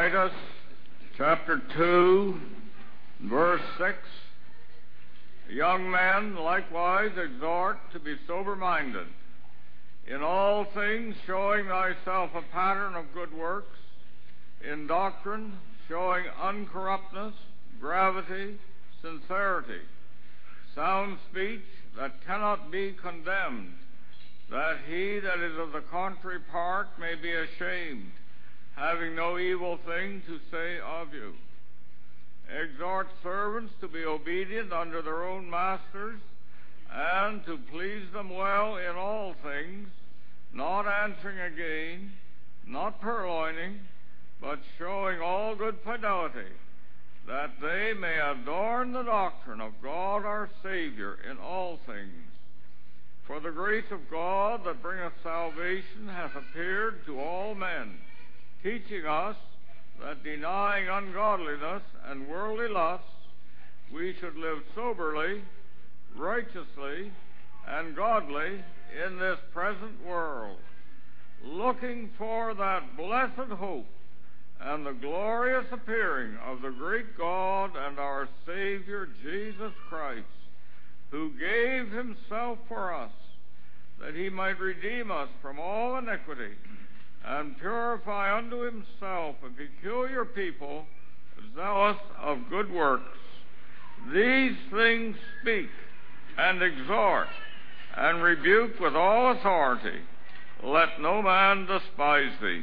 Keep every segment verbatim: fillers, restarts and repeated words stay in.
Titus chapter two, verse six. Young men likewise exhort to be sober-minded, in all things showing thyself a pattern of good works, in doctrine showing uncorruptness, gravity, sincerity, sound speech that cannot be condemned, that he that is of the contrary part may be ashamed, having no evil thing to say of you. Exhort servants to be obedient unto their own masters, and to please them well in all things, not answering again, not purloining, but showing all good fidelity, that they may adorn the doctrine of God our Savior in all things. For the grace of God that bringeth salvation hath appeared to all men, teaching us that denying ungodliness and worldly lusts, we should live soberly, righteously, and godly in this present world, looking for that blessed hope and the glorious appearing of the great God and our Savior Jesus Christ, who gave himself for us, that he might redeem us from all iniquity, and purify unto himself a peculiar people, zealous of good works. These things speak, and exhort, and rebuke with all authority. Let no man despise thee.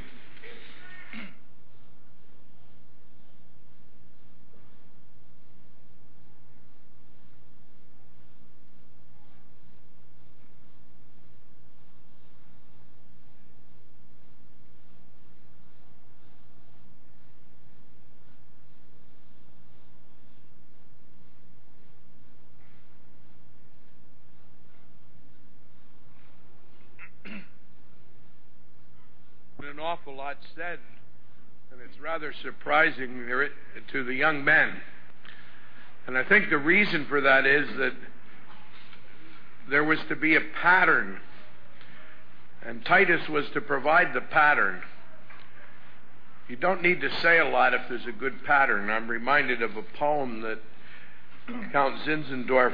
An awful lot said, and it's rather surprising to the young men. And I think the reason for that is that there was to be a pattern, and Titus was to provide the pattern. You don't need to say a lot if there's a good pattern. I'm reminded of a poem that Count Zinzendorf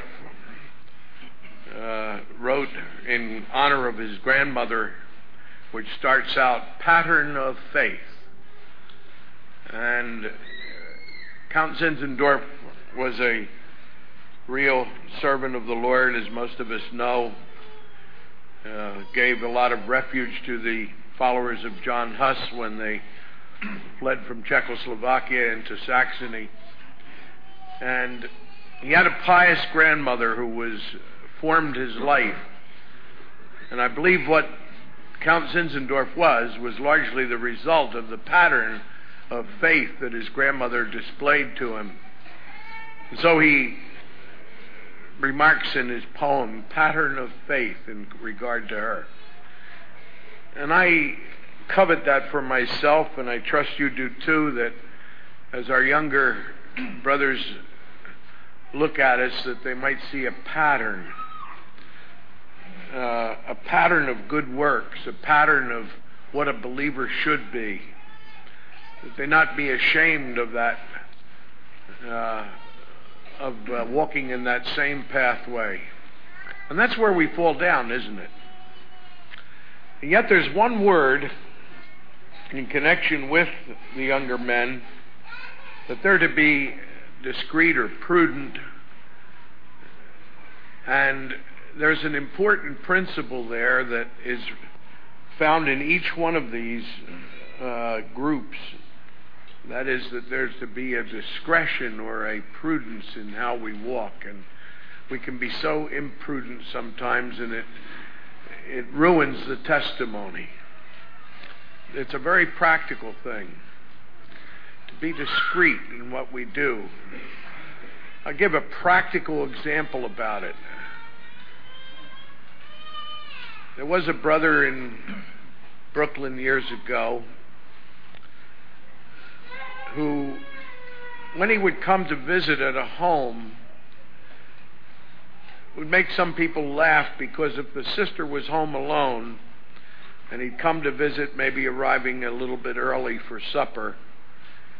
uh, wrote in honor of his grandmother, which starts out, Pattern of Faith. And Count Zinzendorf was a real servant of the Lord, as most of us know. Uh, gave a lot of refuge to the followers of John Huss when they fled from Czechoslovakia into Saxony. And he had a pious grandmother who was formed his life. And I believe what Count Zinzendorf was, was largely the result of the pattern of faith that his grandmother displayed to him. And so he remarks in his poem, Pattern of Faith, in regard to her. And I covet that for myself, and I trust you do too, that as our younger brothers look at us, that they might see a pattern. Uh, a pattern of good works, a pattern of what a believer should be, that they not be ashamed of that, uh, of uh, walking in that same pathway. And that's where we fall down, isn't it? And yet there's one word in connection with the younger men, that they're to be discreet or prudent, and there's an important principle there that is found in each one of these uh, groups. That is, that there's to be a discretion or a prudence in how we walk. And we can be so imprudent sometimes, and it it ruins the testimony. It's a very practical thing to be discreet in what we do. I'll give a practical example about it. There was a brother in Brooklyn years ago who, when he would come to visit at a home, would make some people laugh, because if the sister was home alone and he'd come to visit, maybe arriving a little bit early for supper,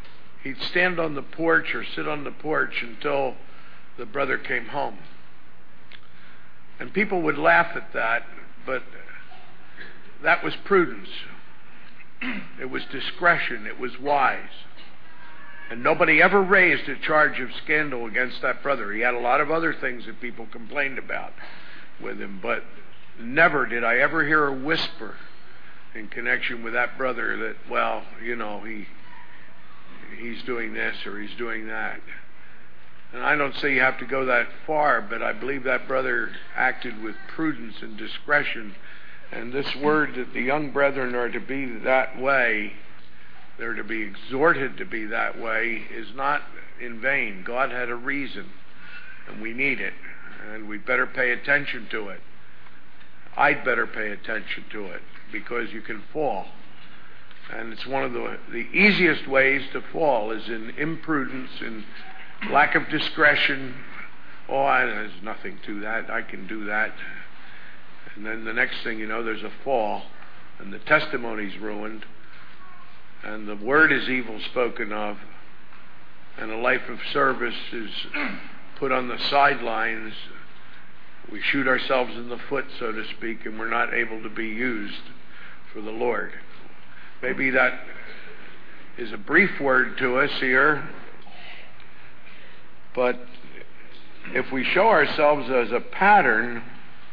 he'd stand on the porch or sit on the porch until the brother came home. And people would laugh at that, but that was prudence. It was discretion. It was wise. And nobody ever raised a charge of scandal against that brother. He had a lot of other things that people complained about with him, but never did I ever hear a whisper in connection with that brother that, well, you know, he he's doing this or he's doing that. And I don't say you have to go that far, but I believe that brother acted with prudence and discretion. And this word that the young brethren are to be that way, they're to be exhorted to be that way, is not in vain. God had a reason, and we need it, and we'd better pay attention to it. I'd better pay attention to it, because you can fall. And it's one of the, the easiest ways to fall is in imprudence, in lack of discretion. Oh, I, there's nothing to that. I can do that. And then the next thing you know, there's a fall, and the testimony's ruined, and the word is evil spoken of, and a life of service is put on the sidelines. We shoot ourselves in the foot, so to speak, and we're not able to be used for the Lord. Maybe that is a brief word to us here, but if we show ourselves as a pattern,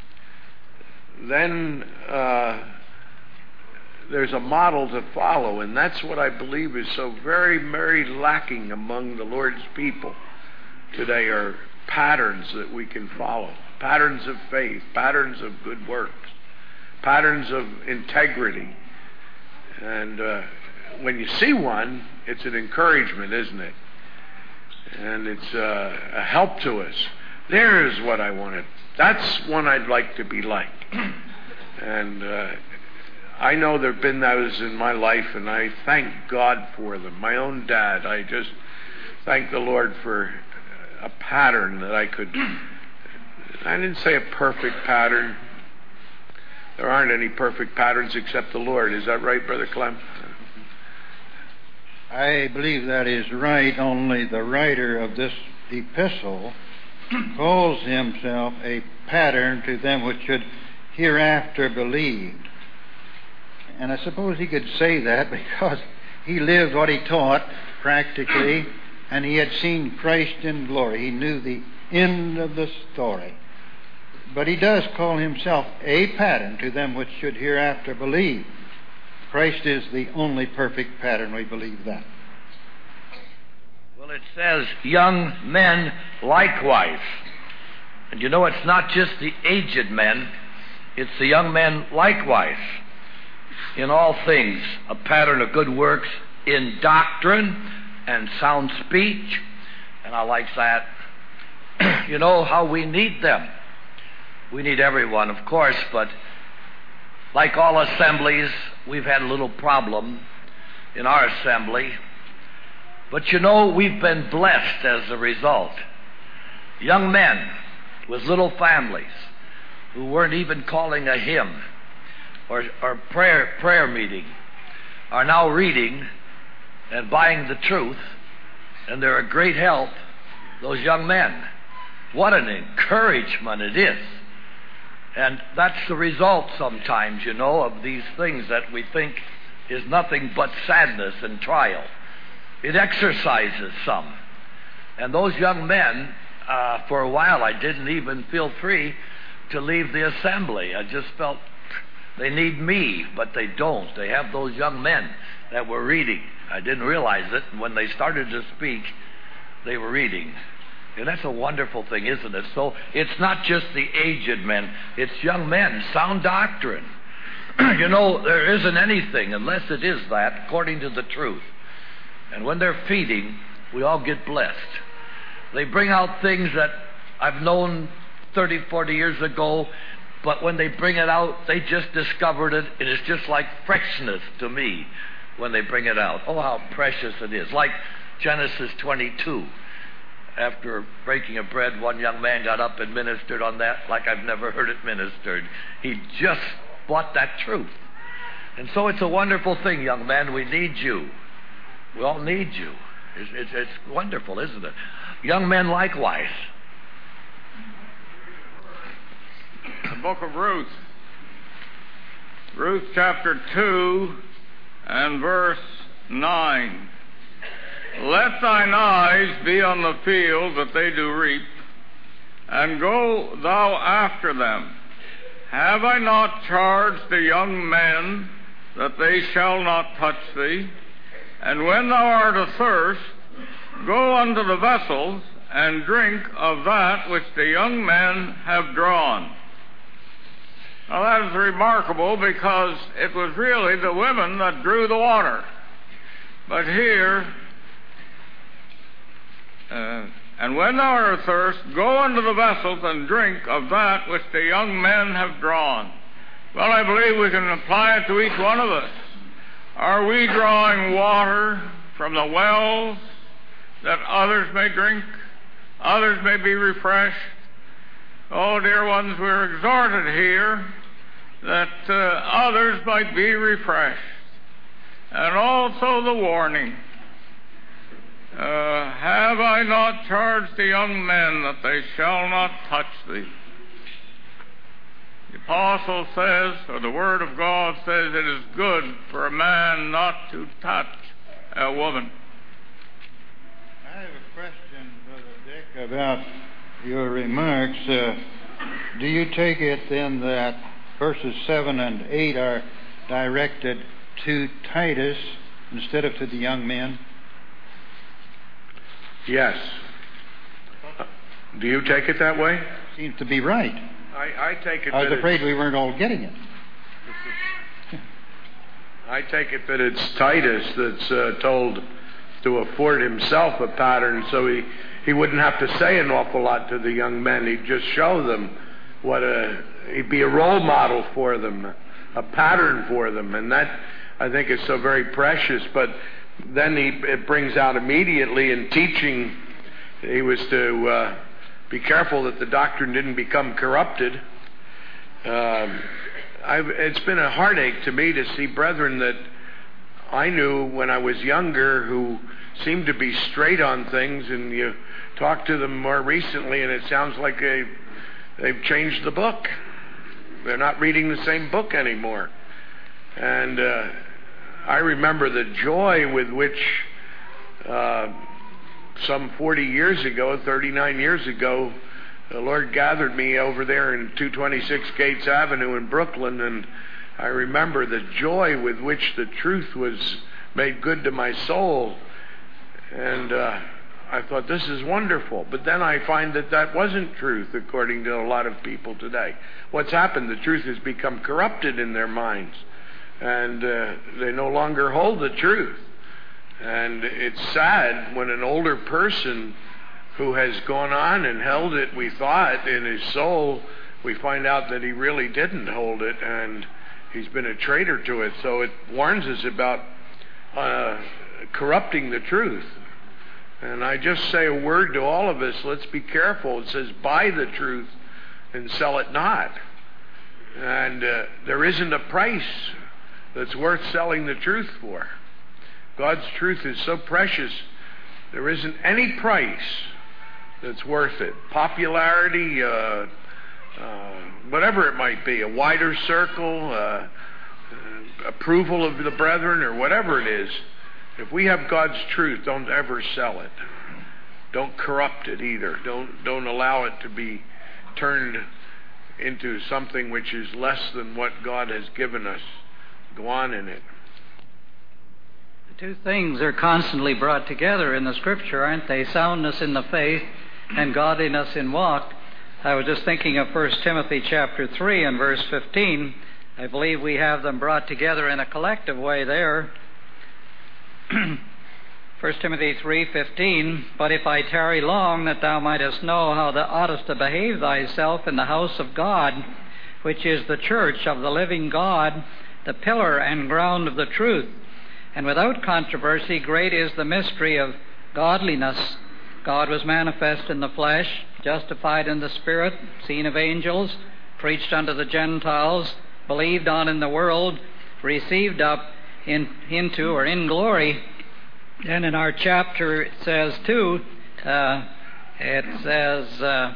then uh, there's a model to follow, and that's what I believe is so very, very lacking among the Lord's people today, are patterns that we can follow, patterns of faith, patterns of good works, patterns of integrity. And uh, when you see one, it's an encouragement, isn't it? And it's uh, a help to us. There's what I wanted. That's one I'd like to be like. And uh, I know there have been those in my life, and I thank God for them. My own dad, I just thank the Lord for a pattern that I could... I didn't say a perfect pattern. There aren't any perfect patterns except the Lord. Is that right, Brother Clem? I believe that is right, only the writer of this epistle calls himself a pattern to them which should hereafter believe. And I suppose he could say that because he lived what he taught practically, and he had seen Christ in glory. He knew the end of the story. But he does call himself a pattern to them which should hereafter believe. Christ is the only perfect pattern. We believe that. Well, it says, young men likewise. And you know, it's not just the aged men, it's the young men likewise. In all things, a pattern of good works in doctrine and sound speech. And I like that. You know how we need them. We need everyone, of course, but like all assemblies, we've had a little problem in our assembly. But you know, we've been blessed as a result. Young men with little families who weren't even calling a hymn or, or prayer, prayer meeting are now reading and buying the truth, and they're a great help, those young men. What an encouragement it is. And that's the result sometimes, you know, of these things that we think is nothing but sadness and trial. It exercises some. And those young men, uh, for a while, I didn't even feel free to leave the assembly. I just felt they need me, but they don't. They have those young men that were reading. I didn't realize it. And when they started to speak, they were reading. And that's a wonderful thing, isn't it? So it's not just the aged men, it's young men, sound doctrine. You know, there isn't anything unless it is that, according to the truth. And when they're feeding, we all get blessed. They bring out things that I've known thirty, forty years ago, but when they bring it out, they just discovered it. It is just like freshness to me when they bring it out. Oh, how precious it is. Like Genesis twenty-two. After breaking of bread, one young man got up and ministered on that like I've never heard it ministered. He just bought that truth. And so it's a wonderful thing, young man. We need you. We all need you. It's, it's, it's wonderful, isn't it? Young men likewise. The book of Ruth. Ruth chapter two and verse nine. Let thine eyes be on the field that they do reap, and go thou after them. Have I not charged the young men that they shall not touch thee? And when thou art athirst, go unto the vessels, and drink of that which the young men have drawn. Now that is remarkable, because it was really the women that drew the water. But here, uh, and when thou art athirst, go unto the vessels and drink of that which the young men have drawn. Well, I believe we can apply it to each one of us. Are we drawing water from the wells that others may drink, others may be refreshed? Oh, dear ones, we're exhorted here that uh, others might be refreshed. And also the warning, uh, have I not charged the young men that they shall not touch thee? The apostle says, or the word of God says, it is good for a man not to touch a woman. I have a question, Brother Dick, about your remarks. Uh, do you take it then that verses seven and eight are directed to Titus instead of to the young men? Yes. Uh, do you take it that way? Seems to be right. I, I take it I was that afraid we weren't all getting it. I take it that it's Titus that's uh, told to afford himself a pattern, so he, he wouldn't have to say an awful lot to the young men. He'd just show them what a, he'd be a role model for them, a pattern for them, and that, I think, is so very precious. But then he, it brings out immediately in teaching, he was to uh, be careful that the doctrine didn't become corrupted. Um, I've, it's been a heartache to me to see brethren that I knew when I was younger who seemed to be straight on things, and you talk to them more recently and it sounds like they, they've changed the book. They're not reading the same book anymore. And uh, I remember the joy with which uh, some forty years ago, thirty-nine years ago, the Lord gathered me over there in two twenty-six Gates Avenue in Brooklyn, and I remember the joy with which the truth was made good to my soul. And uh, I thought, this is wonderful. But then I find that that wasn't truth, according to a lot of people today. What's happened? The truth has become corrupted in their minds, and uh, they no longer hold the truth. And it's sad when an older person who has gone on and held it, we thought, in his soul, we find out that he really didn't hold it, and he's been a traitor to it. So it warns us about uh, corrupting the truth. And I just say a word to all of us, let's be careful. It says, buy the truth and sell it not. And uh, there isn't a price that's worth selling the truth for. God's truth is so precious, there isn't any price that's worth it. Popularity, uh, uh, whatever it might be, a wider circle, uh, uh, approval of the brethren, or whatever it is. If we have God's truth, don't ever sell it. Don't corrupt it either. Don't don't allow it to be turned into something which is less than what God has given us. Go on in it. The two things are constantly brought together in the Scripture, aren't they? Soundness in the faith and godliness in walk. I was just thinking of First Timothy chapter three and verse fifteen. I believe we have them brought together in a collective way there. First Timothy three fifteen, but if I tarry long, that thou mightest know how thou oughtest to behave thyself in the house of God, which is the church of the living God, the pillar and ground of the truth. And without controversy, great is the mystery of godliness. God was manifest in the flesh, justified in the Spirit, seen of angels, preached unto the Gentiles, believed on in the world, received up in, into or in glory. And in our chapter it says too, uh, it says, uh,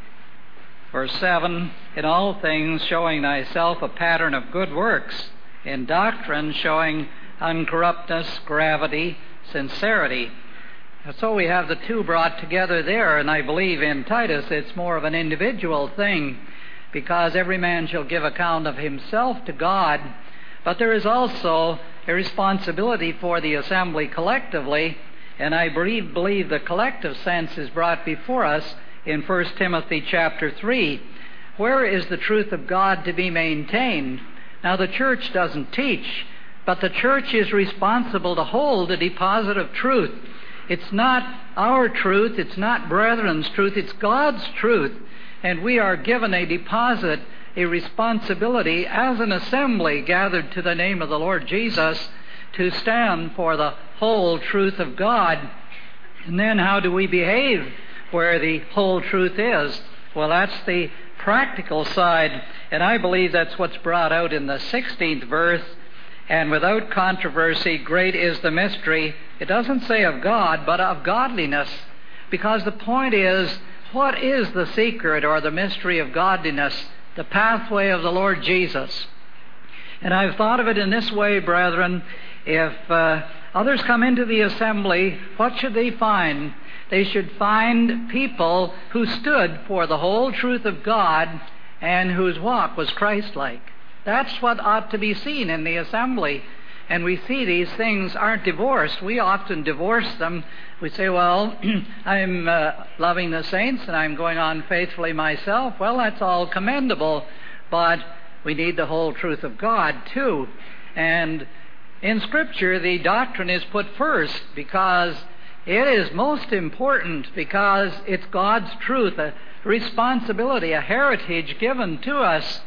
verse seven, in all things showing thyself a pattern of good works, in doctrine showing uncorruptness, gravity, sincerity. And so we have the two brought together there, and I believe in Titus it's more of an individual thing, because every man shall give account of himself to God, but there is also a responsibility for the assembly collectively, and I believe, believe the collective sense is brought before us in First Timothy chapter three. Where is the truth of God to be maintained? Now the church doesn't teach, but the church is responsible to hold a deposit of truth. It's not our truth, it's not brethren's truth, it's God's truth. And we are given a deposit, a responsibility as an assembly gathered to the name of the Lord Jesus to stand for the whole truth of God. And then how do we behave where the whole truth is? Well, that's the practical side, and I believe that's what's brought out in the sixteenth verse. And without controversy, great is the mystery. It doesn't say of God, but of godliness. Because the point is, what is the secret or the mystery of godliness? The pathway of the Lord Jesus. And I've thought of it in this way, brethren. If uh, others come into the assembly, what should they find? They should find people who stood for the whole truth of God and whose walk was Christ-like. That's what ought to be seen in the assembly. And we see these things aren't divorced. We often divorce them. We say, well, I'm uh, loving the saints and I'm going on faithfully myself. Well, that's all commendable, but we need the whole truth of God too. And in Scripture, the doctrine is put first because it is most important, because it's God's truth, a responsibility, a heritage given to us.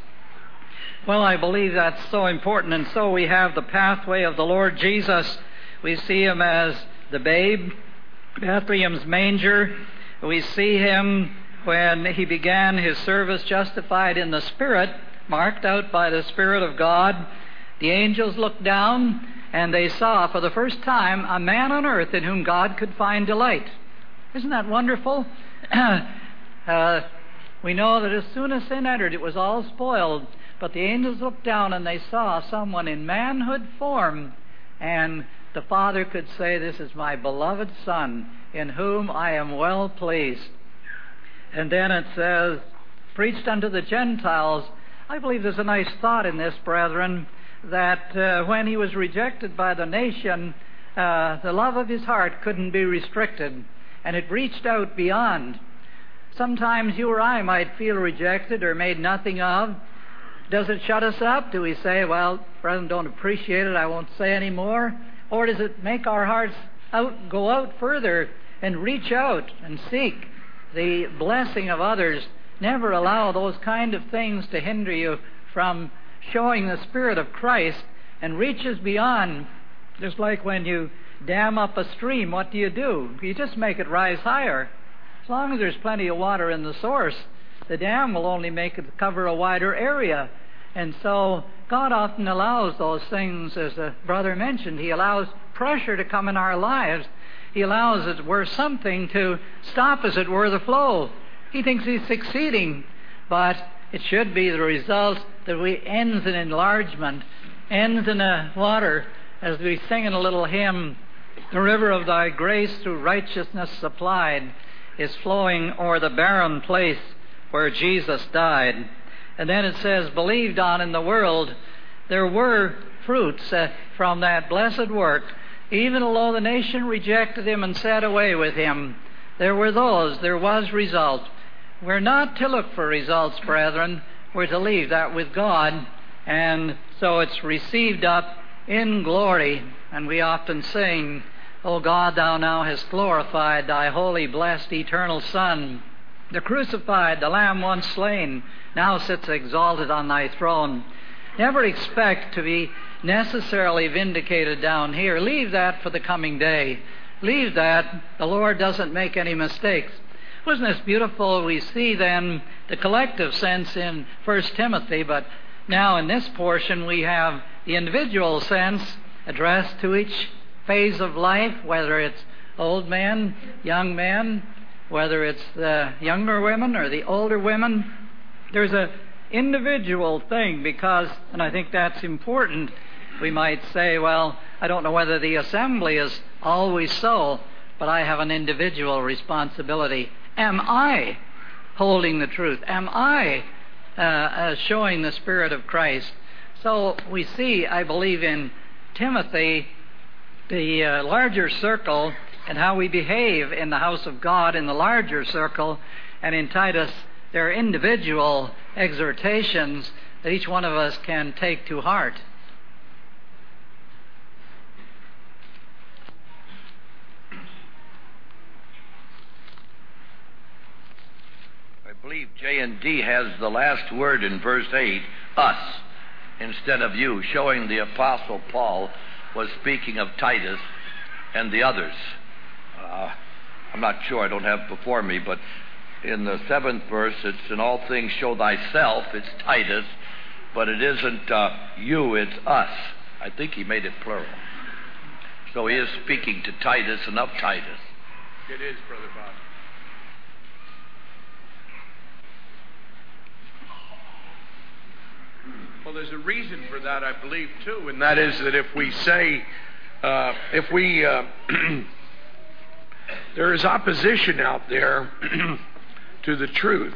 Well, I believe that's so important, and so we have the pathway of the Lord Jesus. We see Him as the babe, Bethlehem's manger. We see Him when He began His service justified in the Spirit, marked out by the Spirit of God. The angels looked down, and they saw for the first time a man on earth in whom God could find delight. Isn't that wonderful? uh, we know that as soon as sin entered, it was all spoiled. But the angels looked down and they saw someone in manhood form, and the Father could say, "This is my beloved Son, in whom I am well pleased." And then it says, preached unto the Gentiles. I believe there's a nice thought in this, brethren, that uh, when He was rejected by the nation, uh, the love of His heart couldn't be restricted, and it reached out beyond. Sometimes you or I might feel rejected or made nothing of. Does it shut us up? Do we say, well, brethren don't appreciate it, I won't say any more? Or does it make our hearts out, go out further and reach out and seek the blessing of others? Never allow those kind of things to hinder you from showing the Spirit of Christ, and reaches beyond. Just like when you dam up a stream, what do you do? You just make it rise higher. As long as there's plenty of water in the source, the dam will only make it cover a wider area. And so God often allows those things, as the brother mentioned. He allows pressure to come in our lives. He allows, as it were, something to stop, as it were, the flow. He thinks he's succeeding, but it should be the result that we ends in enlargement, ends in a water, as we sing in a little hymn, "The river of thy grace through righteousness supplied is flowing o'er the barren place where Jesus died." And then it says, believed on in the world. There were fruits uh, from that blessed work. Even though the nation rejected Him and said away with Him, there were those, there was result. We're not to look for results, brethren. We're to leave that with God. And so it's received up in glory. And we often sing, "O God, Thou now hast glorified Thy holy, blessed, eternal Son. The crucified, the Lamb once slain, now sits exalted on Thy throne." Never expect to be necessarily vindicated down here. Leave that for the coming day. Leave that. The Lord doesn't make any mistakes. Wasn't this beautiful? We see then the collective sense in First Timothy, but now in this portion we have the individual sense addressed to each phase of life, whether it's old men, young men, whether it's the younger women or the older women. There's a individual thing because, and I think that's important, we might say, well, I don't know whether the assembly is always so, but I have an individual responsibility. Am I holding the truth? Am I uh, uh, showing the Spirit of Christ? So we see, I believe, in Timothy, the uh, larger circle and how we behave in the house of God in the larger circle, and in Titus, there are individual exhortations that each one of us can take to heart. I believe J and D has the last word in verse eight, us, instead of you, showing the Apostle Paul was speaking of Titus and the others. Uh, I'm not sure, I don't have it before me, but in the seventh verse, it's in all things show thyself, it's Titus, but it isn't uh, you, it's us. I think he made it plural. So he is speaking to Titus and of Titus. It is, Brother Bob. Well, there's a reason for that, I believe, too, and that is that if we say, uh, if we, uh, there is opposition out there to the truth.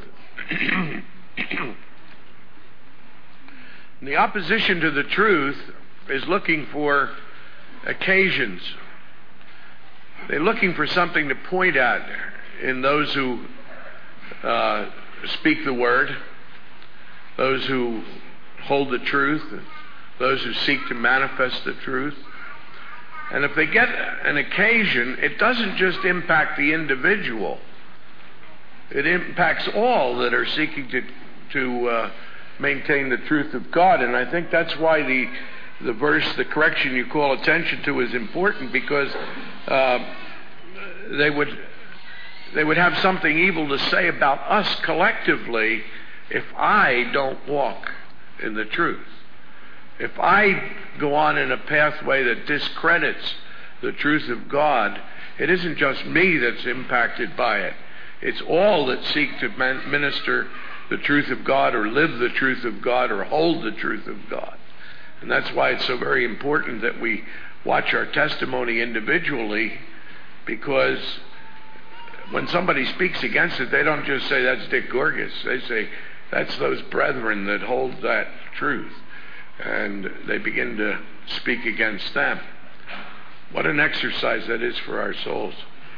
The opposition to the truth is looking for occasions. They're looking for something to point at in those who uh, speak the word, those who hold the truth, those who seek to manifest the truth. And if they get an occasion, it doesn't just impact the individual. It impacts all that are seeking to to uh, maintain the truth of God. And I think that's why the the verse, the correction you call attention to, is important, because uh, they would they would have something evil to say about us collectively if I don't walk in the truth. If I go on in a pathway that discredits the truth of God, it isn't just me that's impacted by it. It's all that seek to minister the truth of God or live the truth of God or hold the truth of God. And that's why it's so very important that we watch our testimony individually, because when somebody speaks against it, they don't just say, that's Dick Gorgas. They say, that's those brethren that hold that truth. And they begin to speak against them. What an exercise that is for our souls.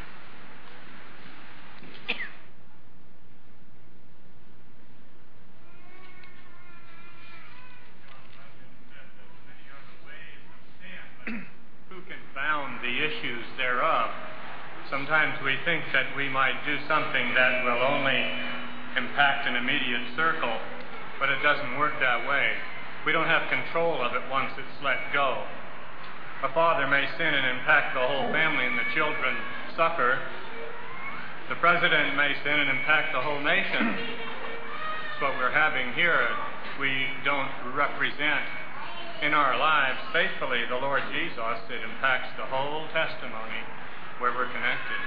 Who can confound the issues thereof? Sometimes we think that we might do something that will only impact an immediate circle, but it doesn't work that way. We don't have control of it once it's let go. A father may sin and impact the whole family and the children suffer. The president may sin and impact the whole nation. That's what we're having here. We don't represent in our lives faithfully the Lord Jesus. It impacts the whole testimony where we're connected.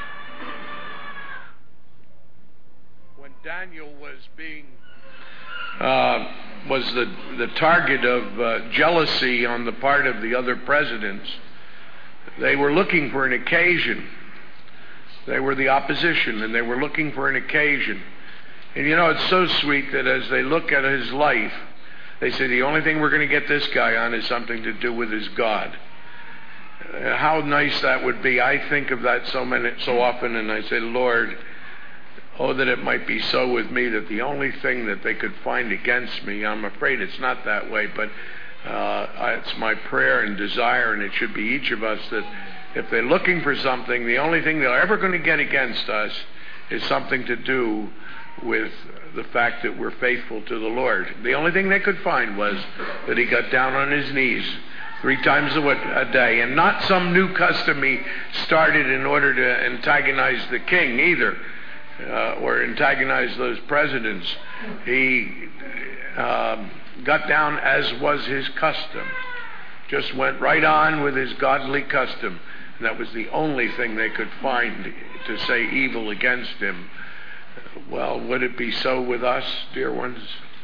When Daniel was being Uh, was the the target of uh, jealousy on the part of the other presidents, they were looking for an occasion. They were the opposition, and they were looking for an occasion. And you know, it's so sweet that as they look at his life, they say the only thing we're going to get this guy on is something to do with his God. Uh, how nice that would be. I think of that so many, so often, and I say, Lord, oh, that it might be so with me that the only thing that they could find against me, I'm afraid it's not that way, but uh, it's my prayer and desire, and it should be each of us, that if they're looking for something, the only thing they're ever going to get against us is something to do with the fact that we're faithful to the Lord. The only thing they could find was that he got down on his knees three times a day, and not some new custom he started in order to antagonize the king either. Uh, or antagonize those presidents. He uh, got down as was his custom. Just went right on with his godly custom. And that was the only thing they could find to say evil against him. Well, would it be so with us, dear ones?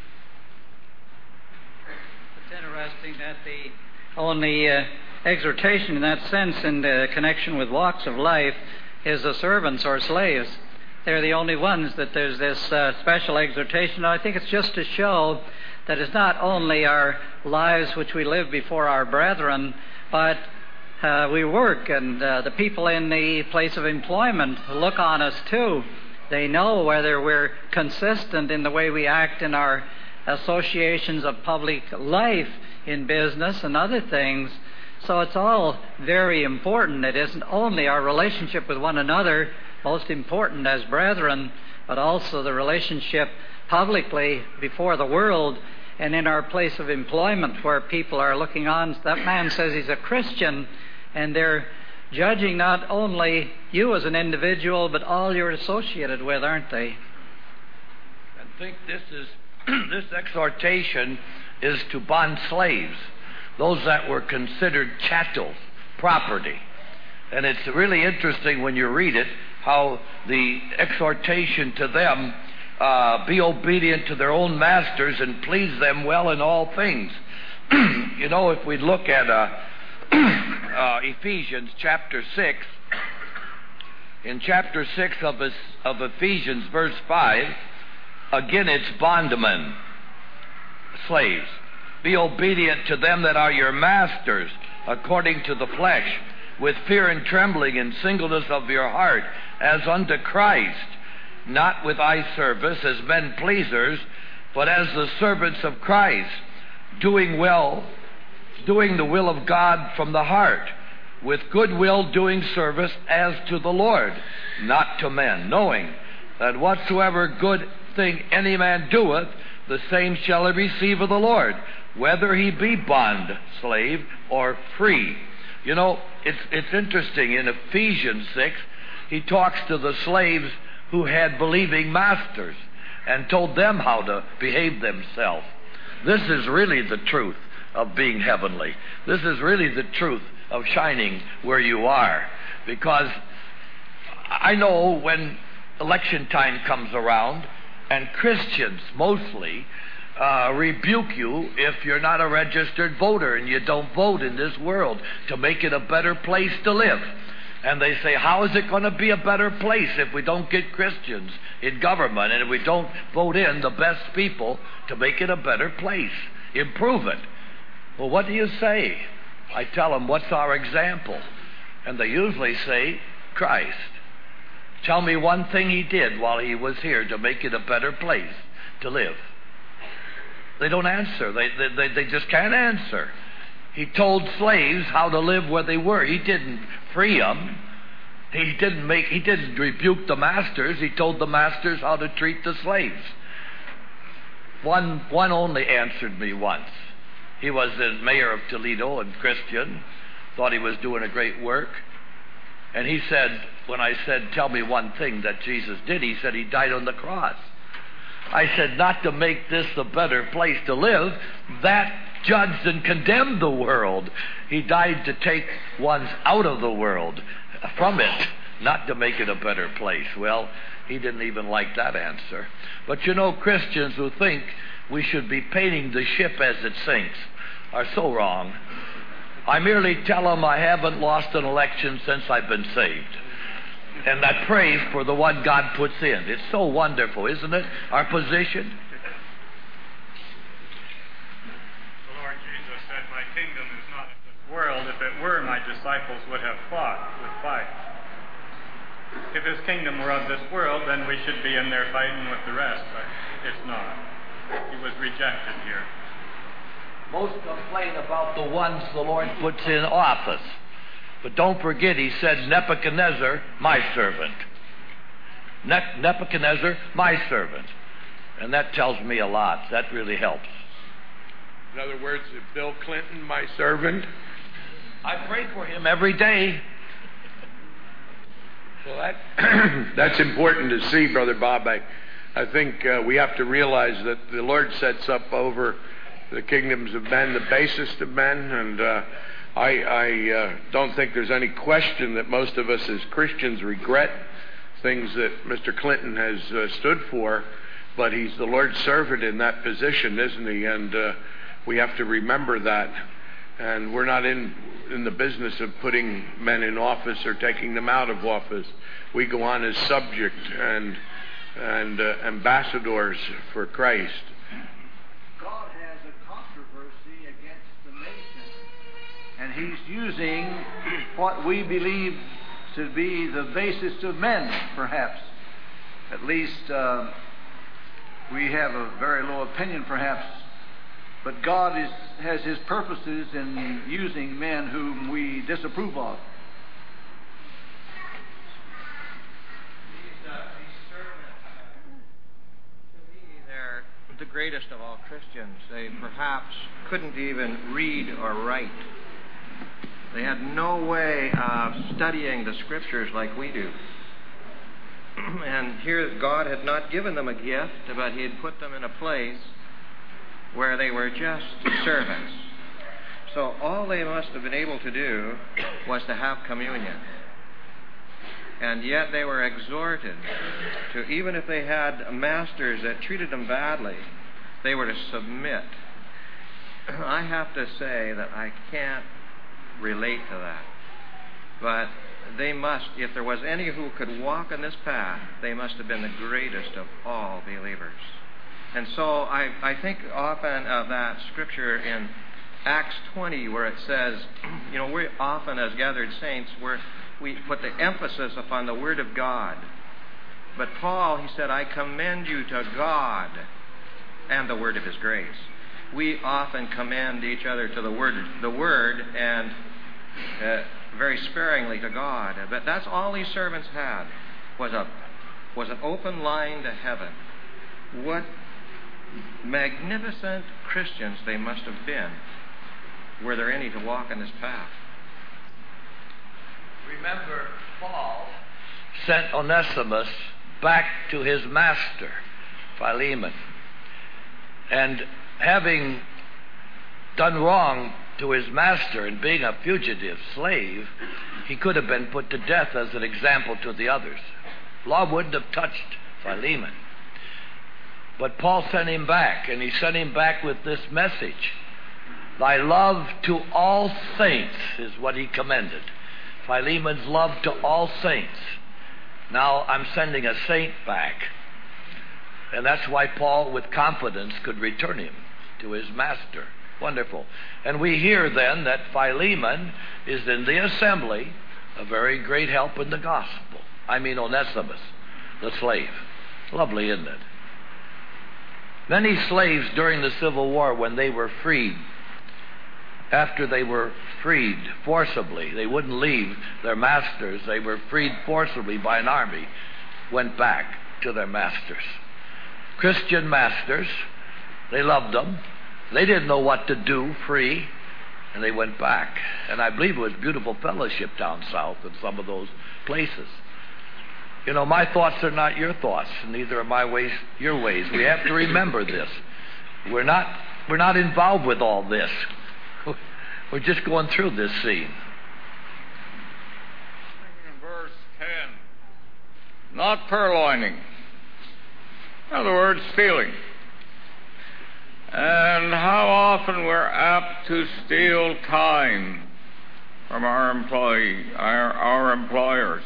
It's interesting that the only uh, exhortation in that sense in the connection with walks of life is the servants or slaves. They're the only ones that there's this uh, special exhortation. I think it's just to show that it's not only our lives which we live before our brethren, but uh, we work, and uh, the people in the place of employment look on us too. They know whether we're consistent in the way we act in our associations of public life, in business and other things. So it's all very important. It isn't only our relationship with one another, most important as brethren, but also the relationship publicly before the world and in our place of employment where people are looking on. That man says he's a Christian, and they're judging not only you as an individual, but all you're associated with, aren't they? I think this is this exhortation is to bond slaves, those that were considered chattel, property. And it's really interesting when you read it, how the exhortation to them, uh, be obedient to their own masters and please them well in all things. You know, if we look at uh, uh, Ephesians chapter six, in chapter six of, his, of Ephesians, verse five, again it's bondmen, slaves. Be obedient to them that are your masters, according to the flesh, with fear and trembling and singleness of your heart, as unto Christ, not with eye service as men pleasers, but as the servants of Christ, doing well, doing the will of God from the heart, with good will doing service as to the Lord, not to men, knowing that whatsoever good thing any man doeth, the same shall he receive of the Lord, whether he be bond, slave, or free. You know, it's it's interesting. In Ephesians six, he talks to the slaves who had believing masters and told them how to behave themselves. This is really the truth of being heavenly. This is really the truth of shining where you are. Because I know when election time comes around, and Christians mostly uh, rebuke you if you're not a registered voter and you don't vote in this world to make it a better place to live. And they say, how is it going to be a better place if we don't get Christians in government and if we don't vote in the best people to make it a better place, improve it? Well, what do you say? I tell them, what's our example? And they usually say, Christ. Tell me one thing he did while he was here to make it a better place to live. They don't answer. They, they, they just can't answer. He told slaves how to live where they were. He didn't free them. He didn't make. He didn't rebuke the masters. He told the masters how to treat the slaves. One, one only answered me once. He was the mayor of Toledo and Christian. Thought he was doing a great work. And he said, when I said, tell me one thing that Jesus did, he said he died on the cross. I said, not to make this a better place to live. That judged and condemned the world. He died to take ones out of the world, from it, not to make it a better place. Well, he didn't even like that answer. But you know, Christians who think we should be painting the ship as it sinks are so wrong. I merely tell them I haven't lost an election since I've been saved. And I pray for the one God puts in. It's so wonderful, isn't it? Our position. The Lord Jesus said, my kingdom is not of this world. If it were, my disciples would have fought, would fight. If his kingdom were of this world, then we should be in there fighting with the rest. But it's not. He was rejected here. Most complain about the ones the Lord puts in office. But don't forget, he said, Nebuchadnezzar, my servant. Ne- Nebuchadnezzar, my servant. And that tells me a lot. That really helps. In other words, Bill Clinton, my servant. I pray for him every day. Well, that, that's important to see, Brother Bob. I, I think uh, we have to realize that the Lord sets up over the kingdoms of men the basest of men, and uh, I, I uh, don't think there's any question that most of us as Christians regret things that Mister Clinton has uh, stood for, but he's the Lord's servant in that position, isn't he? And uh, we have to remember that. And we're not in, in the business of putting men in office or taking them out of office. We go on as subject and, and uh, ambassadors for Christ. God has a controversy against the nation, and he's using what we believe to be the basis of men, perhaps. At least uh, we have a very low opinion, perhaps. But God is, has his purposes in using men whom we disapprove of. These, uh, these servants, to me, they're the greatest of all Christians. They perhaps couldn't even read or write. They had no way of studying the Scriptures like we do. And here God had not given them a gift, but he had put them in a place where they were just servants. So all they must have been able to do was to have communion. And yet they were exhorted to, even if they had masters that treated them badly, they were to submit. I have to say that I can't relate to that. But they must, if there was any who could walk in this path, they must have been the greatest of all believers. And so I, I think often of that scripture in Acts twenty where it says, you know, we often as gathered saints, we're, we put the emphasis upon the Word of God. But Paul, he said, I commend you to God and the Word of His grace. We often commend each other to the Word, the Word and uh, very sparingly to God. But that's all these servants had, was a was an open line to heaven. What magnificent Christians they must have been, were there any to walk in this path. Remember, Paul sent Onesimus back to his master, Philemon. And having done wrong to his master and being a fugitive slave, he could have been put to death as an example to the others. Law wouldn't have touched Philemon. But Paul sent him back, and he sent him back with this message. Thy love to all saints is what he commended. Philemon's love to all saints. Now I'm sending a saint back. And that's why Paul, with confidence, could return him to his master. Wonderful. And we hear then that Philemon is in the assembly, a very great help in the gospel. I mean Onesimus, the slave. Lovely, isn't it? Many slaves during the Civil War, when they were freed, after they were freed forcibly, they wouldn't leave their masters, they were freed forcibly by an army, went back to their masters. Christian masters, they loved them. They didn't know what to do free, and they went back. And I believe it was beautiful fellowship down south in some of those places. You know, my thoughts are not your thoughts, and neither are my ways your ways. We have to remember this. We're not, we're not involved with all this. We're just going through this scene. In verse ten, not purloining. In other words, stealing. And how often we're apt to steal time from our employee, our, our employers.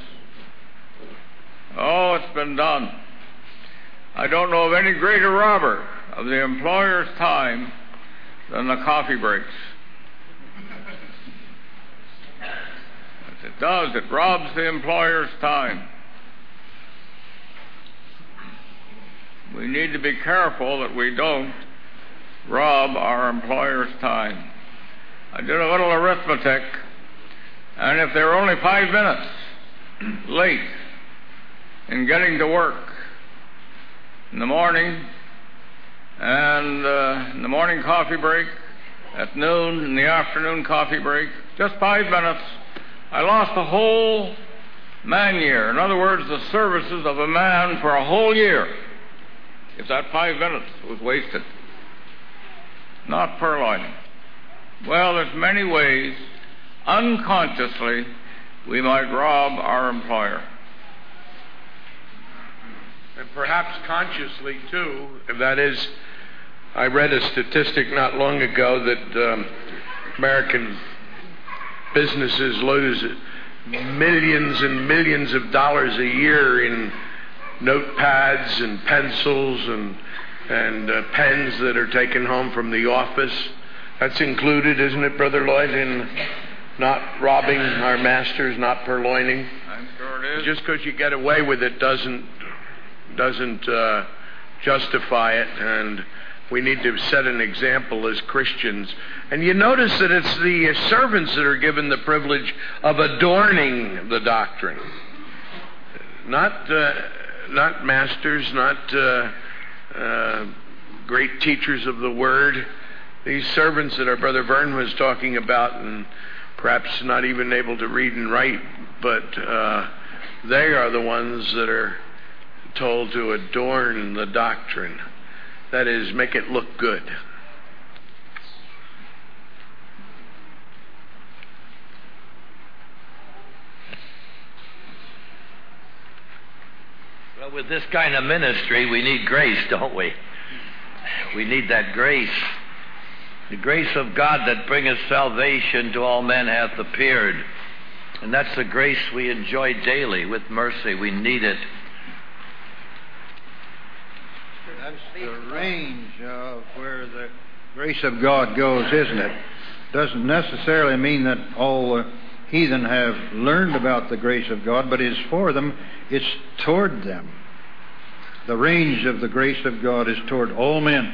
Oh, it's been done. I don't know of any greater robber of the employer's time than the coffee breaks. As it does, it robs the employer's time. We need to be careful that we don't rob our employer's time. I did a little arithmetic, and if they're only five minutes late in getting to work in the morning, and uh, in the morning coffee break, at noon, in the afternoon coffee break, just five minutes, I lost a whole man year. In other words, the services of a man for a whole year, if that five minutes was wasted. Not purloining. Well, there's many ways unconsciously we might rob our employer. And perhaps consciously, too. That is, I read a statistic not long ago that um, American businesses lose millions and millions of dollars a year in notepads and pencils and and uh, pens that are taken home from the office. That's included, isn't it, Brother Lloyd, in not robbing our masters, not purloining? I'm sure it is. Just because you get away with it doesn't doesn't uh, justify it, and we need to set an example as Christians. And you notice that it's the servants that are given the privilege of adorning the doctrine, not uh, not masters, not uh, uh, great teachers of the Word. These servants that our Brother Vern was talking about, and perhaps not even able to read and write, but uh, they are the ones that are told to adorn the doctrine. That is, make it look good. Well, with this kind of ministry, we need grace, don't we? We need that grace. The grace of God that bringeth salvation to all men hath appeared. And that's the grace we enjoy daily with mercy. We need it. That's the range of where the grace of God goes, isn't it? Doesn't necessarily mean that all the heathen have learned about the grace of God, but it's for them, it's toward them. The range of the grace of God is toward all men.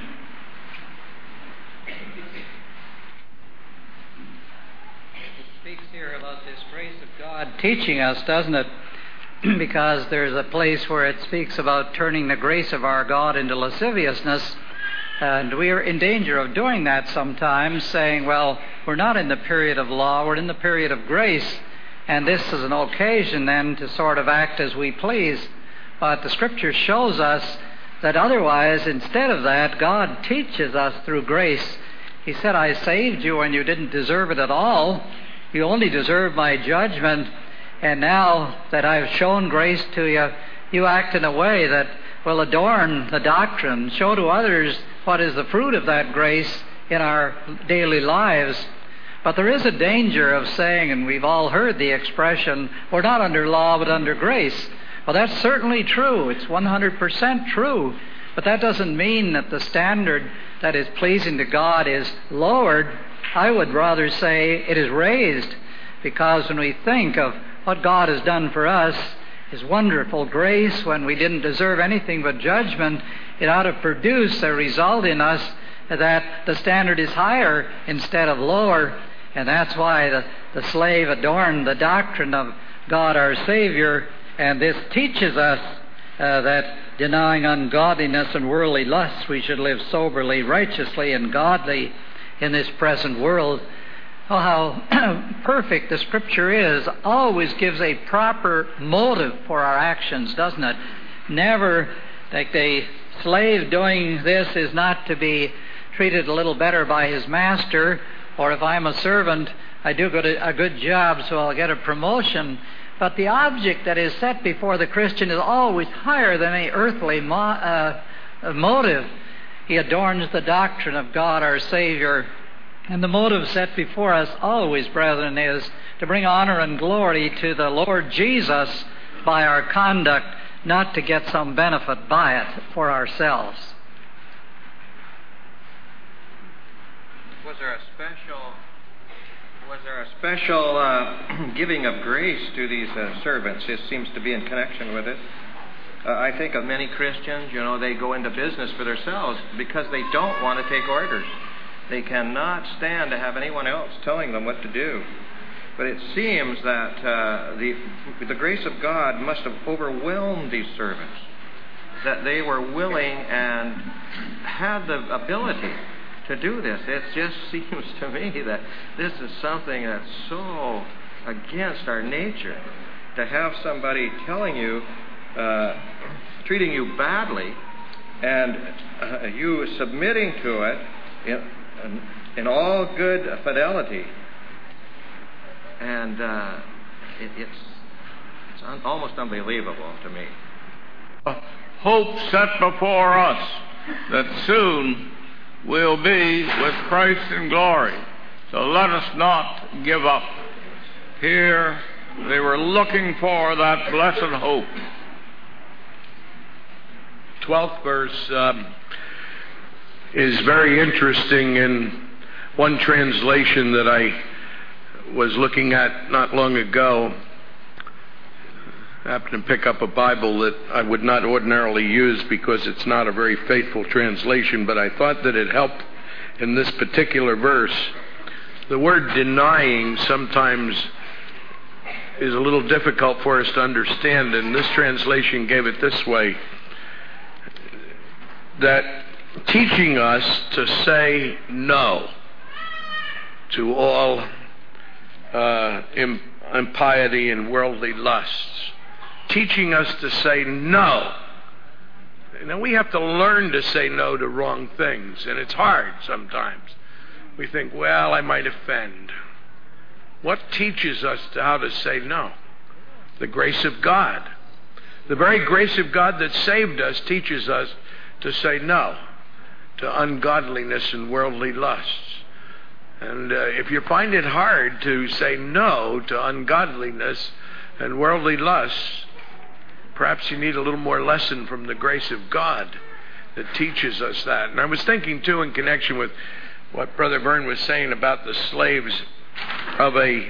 It speaks here about this grace of God teaching us, doesn't it? Because there's a place where it speaks about turning the grace of our God into lasciviousness, and we are in danger of doing that sometimes, saying, well, we're not in the period of law, we're in the period of grace, and this is an occasion then to sort of act as we please. But the Scripture shows us that otherwise, instead of that, God teaches us through grace. He said, I saved you when you didn't deserve it at all. You only deserve my judgment. And now that I've shown grace to you, you act in a way that will adorn the doctrine, show to others what is the fruit of that grace in our daily lives. But there is a danger of saying, and we've all heard the expression, we're not under law but under grace. Well, that's certainly true. It's one hundred percent true. But that doesn't mean that the standard that is pleasing to God is lowered. I would rather say it is raised, because when we think of what God has done for us, His wonderful grace, when we didn't deserve anything but judgment, it ought to produce a result in us that the standard is higher instead of lower. And that's why the, the slave adorned the doctrine of God our Savior. And this teaches us uh, that denying ungodliness and worldly lusts, we should live soberly, righteously, and godly in this present world. Oh, how perfect the Scripture is. Always gives a proper motive for our actions, doesn't it? Never, like the slave doing this is not to be treated a little better by his master, or if I'm a servant, I do a good job, so I'll get a promotion. But the object that is set before the Christian is always higher than any earthly mo- uh, motive. He adorns the doctrine of God our Savior. And the motive set before us always, brethren, is to bring honor and glory to the Lord Jesus by our conduct, not to get some benefit by it for ourselves. Was there a special, was there a special uh, giving of grace to these uh, servants? This seems to be in connection with it. Uh, I think of many Christians, you know, they go into business for themselves because they don't want to take orders. They cannot stand to have anyone else telling them what to do. But it seems that uh, the, the grace of God must have overwhelmed these servants, that they were willing and had the ability to do this. It just seems to me that this is something that's so against our nature, to have somebody telling you, uh, treating you badly, and uh, you submitting to it in, in all good fidelity. And uh, it, it's, it's un- almost unbelievable to me. Hope set before us that soon we'll be with Christ in glory. So let us not give up. Here they were looking for that blessed hope. twelfth verse um, is very interesting in one translation that I was looking at not long ago. I happened to pick up a Bible that I would not ordinarily use because it's not a very faithful translation, but I thought that it helped in this particular verse. The word denying sometimes is a little difficult for us to understand, and this translation gave it this way: that teaching us to say no to all uh, impiety and worldly lusts. Teaching us to say no. Now we have to learn to say no to wrong things, and it's hard sometimes. We think, well, I might offend. What teaches us to how to say no? The grace of God. The very grace of God that saved us teaches us to say no to ungodliness and worldly lusts. And uh, if you find it hard to say no to ungodliness and worldly lusts, perhaps you need a little more lesson from the grace of God that teaches us that. And I was thinking, too, in connection with what Brother Vern was saying about the slaves, of a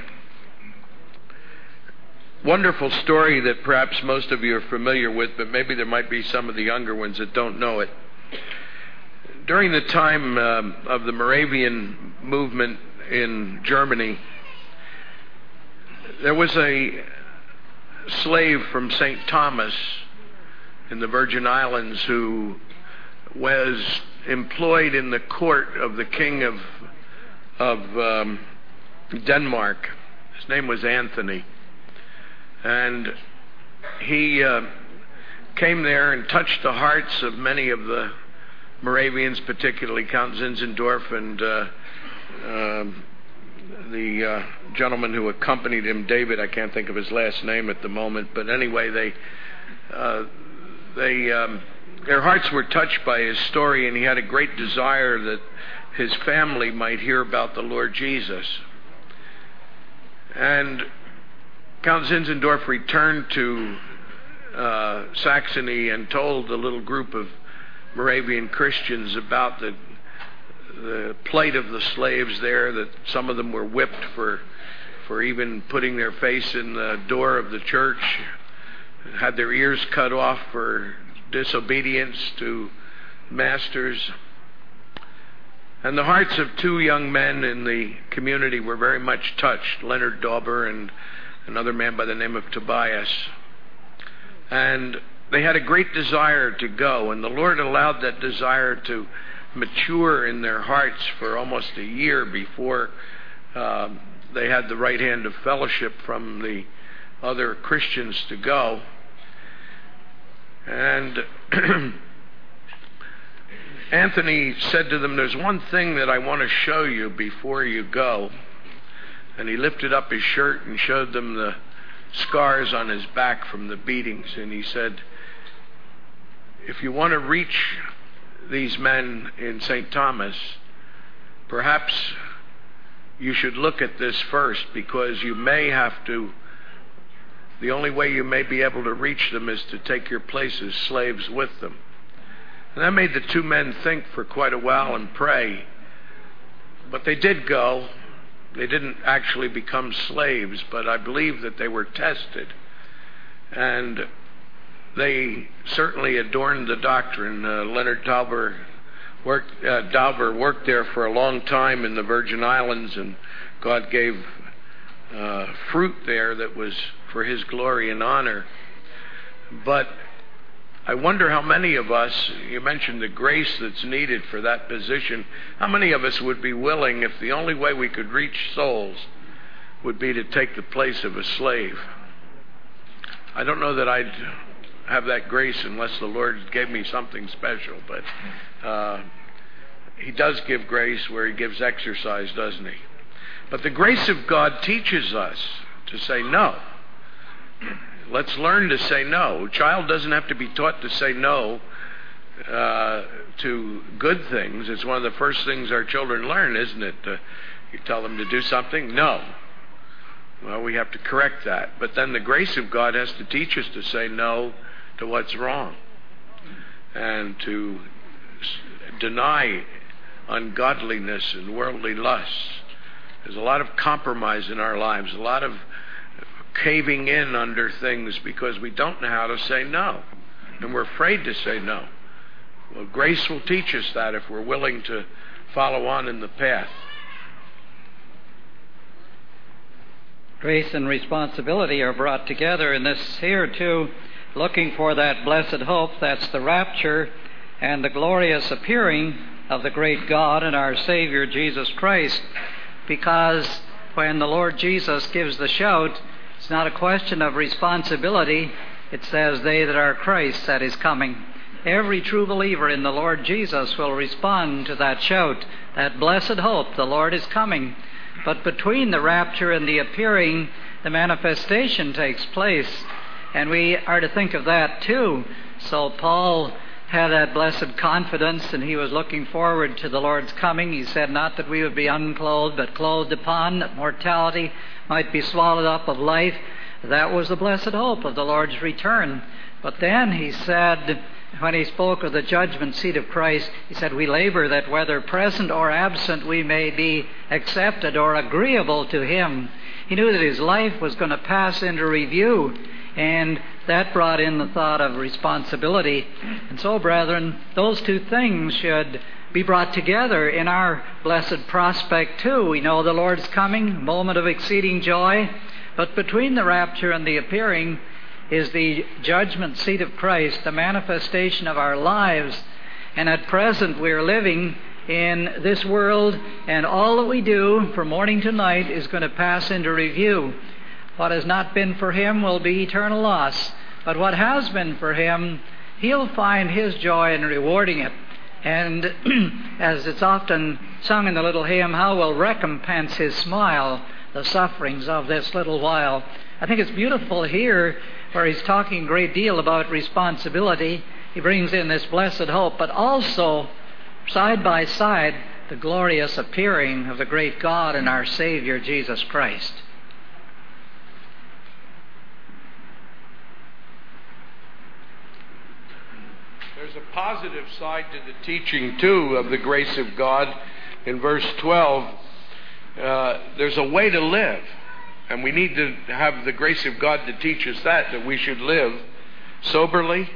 wonderful story that perhaps most of you are familiar with, but maybe there might be some of the younger ones that don't know it. During the time um, of the Moravian movement in Germany, there was a slave from Saint Thomas in the Virgin Islands who was employed in the court of the king of of um, Denmark. His name was Anthony, and he uh, came there and touched the hearts of many of the Moravians, particularly Count Zinzendorf and uh, uh, the uh, gentleman who accompanied him, David. I can't think of his last name at the moment, but anyway, they uh, they um, their hearts were touched by his story, and he had a great desire that his family might hear about the Lord Jesus. And Count Zinzendorf returned to uh, Saxony and told the little group of Moravian Christians about the the plight of the slaves there, that some of them were whipped for for even putting their face in the door of the church, had their ears cut off for disobedience to masters. And the hearts of two young men in the community were very much touched, Leonard Dauber and another man by the name of Tobias. And they had a great desire to go, and the Lord allowed that desire to mature in their hearts for almost a year before uh, they had the right hand of fellowship from the other Christians to go. And Anthony said to them, "There's one thing that I want to show you before you go." And he lifted up his shirt and showed them the scars on his back from the beatings. And he said, "If you want to reach these men in Saint Thomas, perhaps you should look at this first, because you may have to, the only way you may be able to reach them is to take your place as slaves with them." And that made the two men think for quite a while and pray. But they did go. They didn't actually become slaves, but I believe that they were tested. And they certainly adorned the doctrine. Uh, Leonard Dauber worked, uh, Dauber worked there for a long time in the Virgin Islands, and God gave uh, fruit there that was for His glory and honor. But I wonder how many of us, you mentioned the grace that's needed for that position, how many of us would be willing, if the only way we could reach souls would be to take the place of a slave? I don't know that I'd have that grace unless the Lord gave me something special, but uh, He does give grace where He gives exercise, doesn't He? But the grace of God teaches us to say no. Let's learn to say no. A child doesn't have to be taught to say no uh, to good things. It's one of the first things our children learn, isn't it? Uh, you tell them to do something, no. Well, we have to correct that. But then the grace of God has to teach us to say no to what's wrong and to s- deny ungodliness and worldly lusts. There's a lot of compromise in our lives, a lot of caving in under things because we don't know how to say no, and we're afraid to say no. Well, grace will teach us that if we're willing to follow on in the path. Grace and responsibility are brought together in this here too, looking for that blessed hope, that's the rapture and the glorious appearing of the great God and our Savior Jesus Christ. Because when the Lord Jesus gives the shout, it's not a question of responsibility. It says, they that are Christ, that is coming. Every true believer in the Lord Jesus will respond to that shout, that blessed hope, the Lord is coming. But between the rapture and the appearing, the manifestation takes place. And we are to think of that too. So Paul had that blessed confidence, and he was looking forward to the Lord's coming. He said, not that we would be unclothed, but clothed upon, that mortality might be swallowed up of life. That was the blessed hope of the Lord's return. But then he said, when he spoke of the judgment seat of Christ, he said, we labor that whether present or absent we may be accepted or agreeable to him. He knew that his life was going to pass into review, and that brought in the thought of responsibility. And so, brethren, those two things should be brought together in our blessed prospect too. We know the Lord's coming, moment of exceeding joy, but between the rapture and the appearing is the judgment seat of Christ, the manifestation of our lives. And at present we are living in this world, and all that we do from morning to night is going to pass into review. What has not been for him will be eternal loss, but what has been for him, he'll find his joy in rewarding it. And as it's often sung in the little hymn, how will recompense his smile the sufferings of this little while. I think it's beautiful here where he's talking a great deal about responsibility. He brings in this blessed hope, but also side by side the glorious appearing of the great God and our Savior Jesus Christ. There's a positive side to the teaching, too, of the grace of God. In verse twelve, uh, there's a way to live. And we need to have the grace of God to teach us that, that we should live soberly,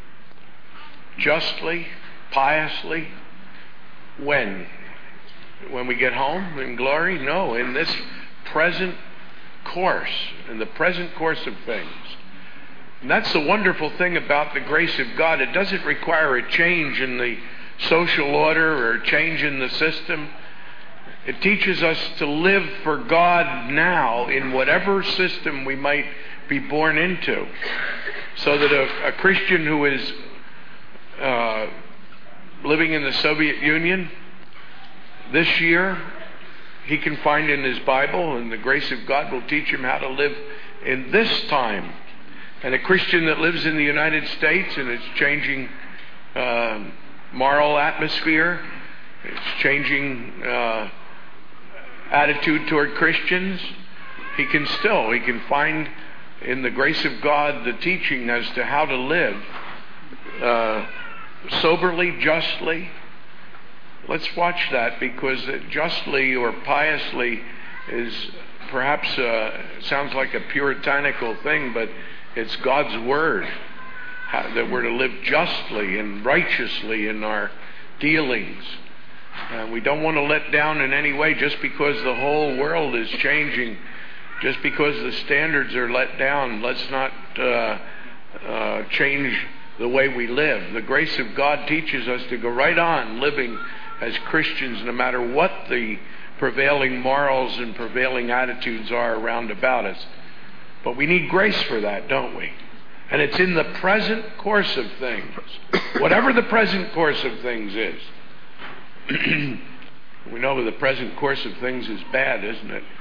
justly, piously. When? When we get home in glory? No, in this present course, in the present course of things. And that's the wonderful thing about the grace of God. It doesn't require a change in the social order or a change in the system. It teaches us to live for God now in whatever system we might be born into. So that a, a Christian who is uh, living in the Soviet Union this year, he can find in his Bible, and the grace of God will teach him how to live in this time. And a Christian that lives in the United States and it's changing uh, moral atmosphere, it's changing uh, attitude toward Christians, he can still, he can find in the grace of God the teaching as to how to live uh, soberly, justly. Let's watch that, because justly or piously is perhaps uh, sounds like a puritanical thing, but it's God's word how, that we're to live justly and righteously in our dealings. Uh, we don't want to let down in any way just because the whole world is changing, just because the standards are let down. Let's not uh, uh, change the way we live. The grace of God teaches us to go right on living as Christians no matter what the prevailing morals and prevailing attitudes are around about us. But we need grace for that, don't we? And it's in the present course of things. Whatever the present course of things is. We know the present course of things is bad, isn't it?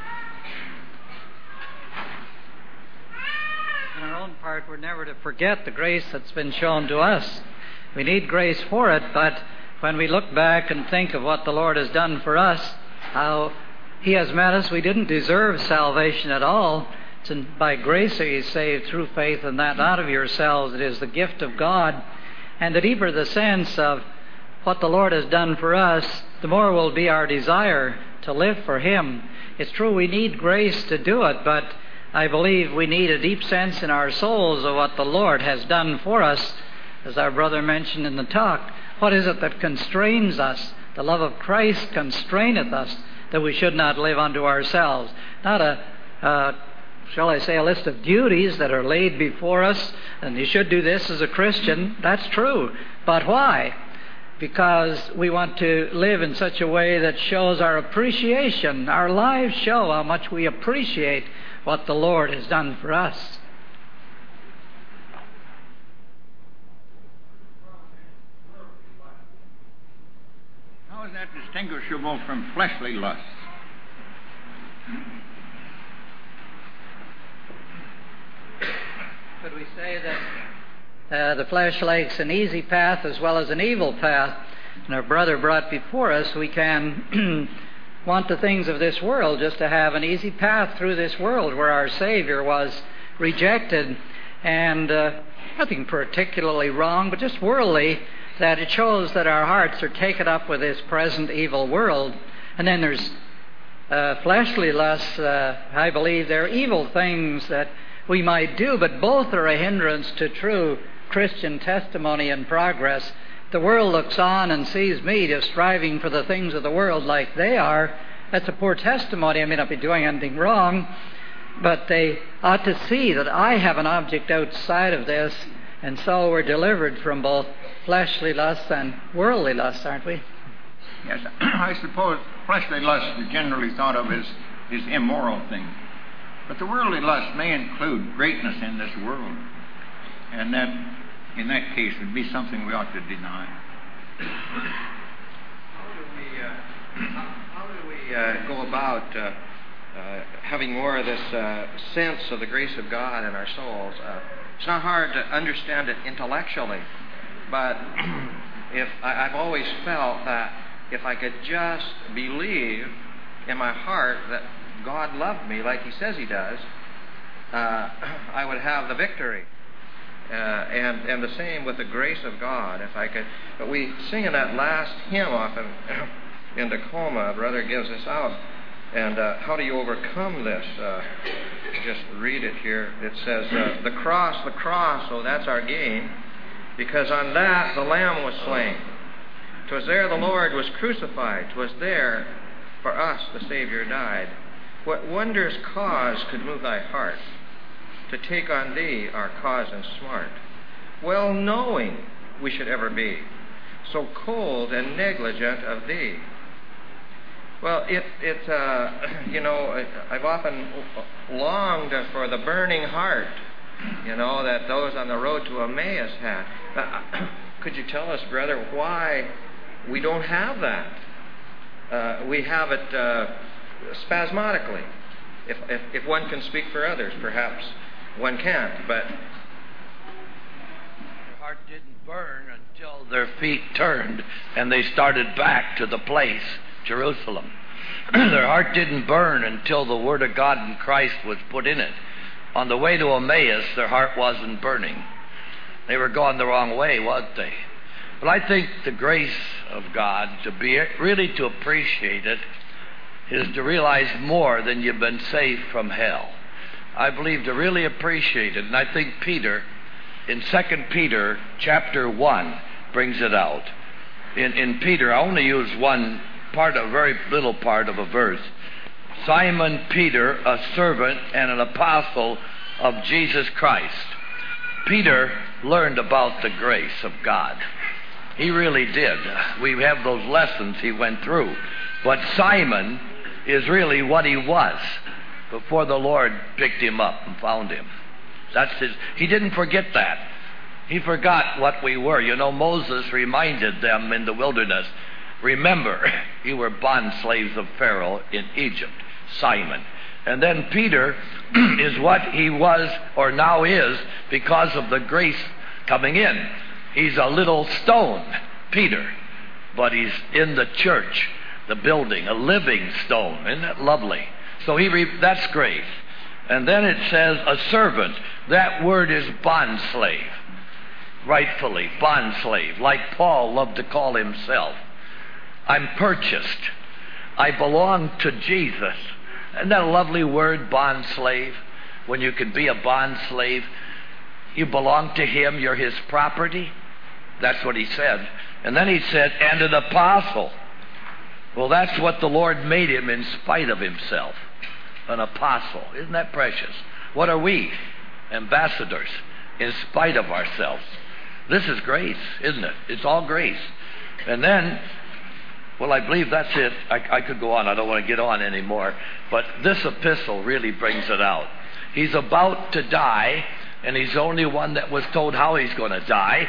In our own part, we're never to forget the grace that's been shown to us. We need grace for it, but when we look back and think of what the Lord has done for us, how He has met us, we didn't deserve salvation at all. It's by grace are you saved through faith, and that not of yourselves. It is the gift of God. And the deeper the sense of what the Lord has done for us, the more will be our desire to live for Him. It's true we need grace to do it, but I believe we need a deep sense in our souls of what the Lord has done for us. As our brother mentioned in the talk, what is it that constrains us? The love of Christ constraineth us, that we should not live unto ourselves. Not a, uh, shall I say, a list of duties that are laid before us, and you should do this as a Christian. That's true. But why? Because we want to live in such a way that shows our appreciation. Our lives show how much we appreciate what the Lord has done for us. How is that distinguishable from fleshly lusts? Could we say that uh, the flesh likes an easy path as well as an evil path? And our brother brought before us, we can want the things of this world just to have an easy path through this world where our Savior was rejected. And uh, nothing particularly wrong, but just worldly, that it shows that our hearts are taken up with this present evil world. And then there's uh, fleshly lusts. Uh, I believe they're evil things that we might do, but both are a hindrance to true Christian testimony and progress. The world looks on and sees me just striving for the things of the world like they are. That's a poor testimony. I may not be doing anything wrong, but they ought to see that I have an object outside of this, and so we're delivered from both fleshly lusts and worldly lusts, aren't we? Yes, I suppose fleshly lust is generally thought of as, as immoral things. But the worldly lust may include greatness in this world, and that, in that case, would be something we ought to deny. How do we, uh, how do we uh, go about uh, uh, having more of this uh, sense of the grace of God in our souls? Uh, it's not hard to understand it intellectually, but if I, I've always felt that if I could just believe in my heart that God loved me like He says He does, uh, I would have the victory. Uh, and, and the same with the grace of God. If I could, but we sing in that last hymn often in Tacoma, Brother gives us out. And uh, how do you overcome this? Uh, just read it here. It says, uh, the cross, the cross, oh, that's our gain, because on that the Lamb was slain. 'Twas there the Lord was crucified. 'Twas there for us the Savior died. What wondrous cause could move thy heart to take on thee our cause and smart, well knowing we should ever be so cold and negligent of thee? Well, it, it uh, you know, I've often longed for the burning heart, you know, that those on the road to Emmaus had. Uh, could you tell us, brother, why we don't have that? Uh, we have it uh, spasmodically. If, if if one can speak for others, perhaps one can't, but their heart didn't burn until their feet turned and they started back to the place, Jerusalem. Their heart didn't burn until the Word of God in Christ was put in it. On the way to Emmaus, their heart wasn't burning. They were going the wrong way, wasn't they? But I think the grace of God, to be really to appreciate it, is to realize more than you've been saved from hell. I believe to really appreciate it, and I think Peter, in Second Peter chapter one, brings it out. In, in Peter, I only use one part, a very little part of a verse. Simon Peter, a servant and an apostle of Jesus Christ. Peter learned about the grace of God. He really did. We have those lessons he went through. But Simon is really what he was before the Lord picked him up and found him. That's his. He didn't forget that. He forgot what we were. You know, Moses reminded them in the wilderness Remember, you were bond slaves of Pharaoh in Egypt, Simon. And then Peter is what he was or now is because of the grace coming in. He's a little stone, Peter, but he's in the church, the building, a living stone. Isn't that lovely? So he re- that's grace. And then it says a servant. That word is bond slave. Rightfully, bond slave, like Paul loved to call himself. I'm purchased. I belong to Jesus. Isn't that a lovely word, bond slave? When you can be a bond slave, you belong to him, you're his property. That's what he said. And then he said, and an apostle. Well, that's what the Lord made him in spite of himself. An apostle. Isn't that precious? What are we? Ambassadors, in spite of ourselves. This is grace, isn't it? It's all grace. And then, well, I believe that's it. I, I could go on. I don't want to get on anymore. But this epistle really brings it out. He's about to die, and he's the only one that was told how he's going to die.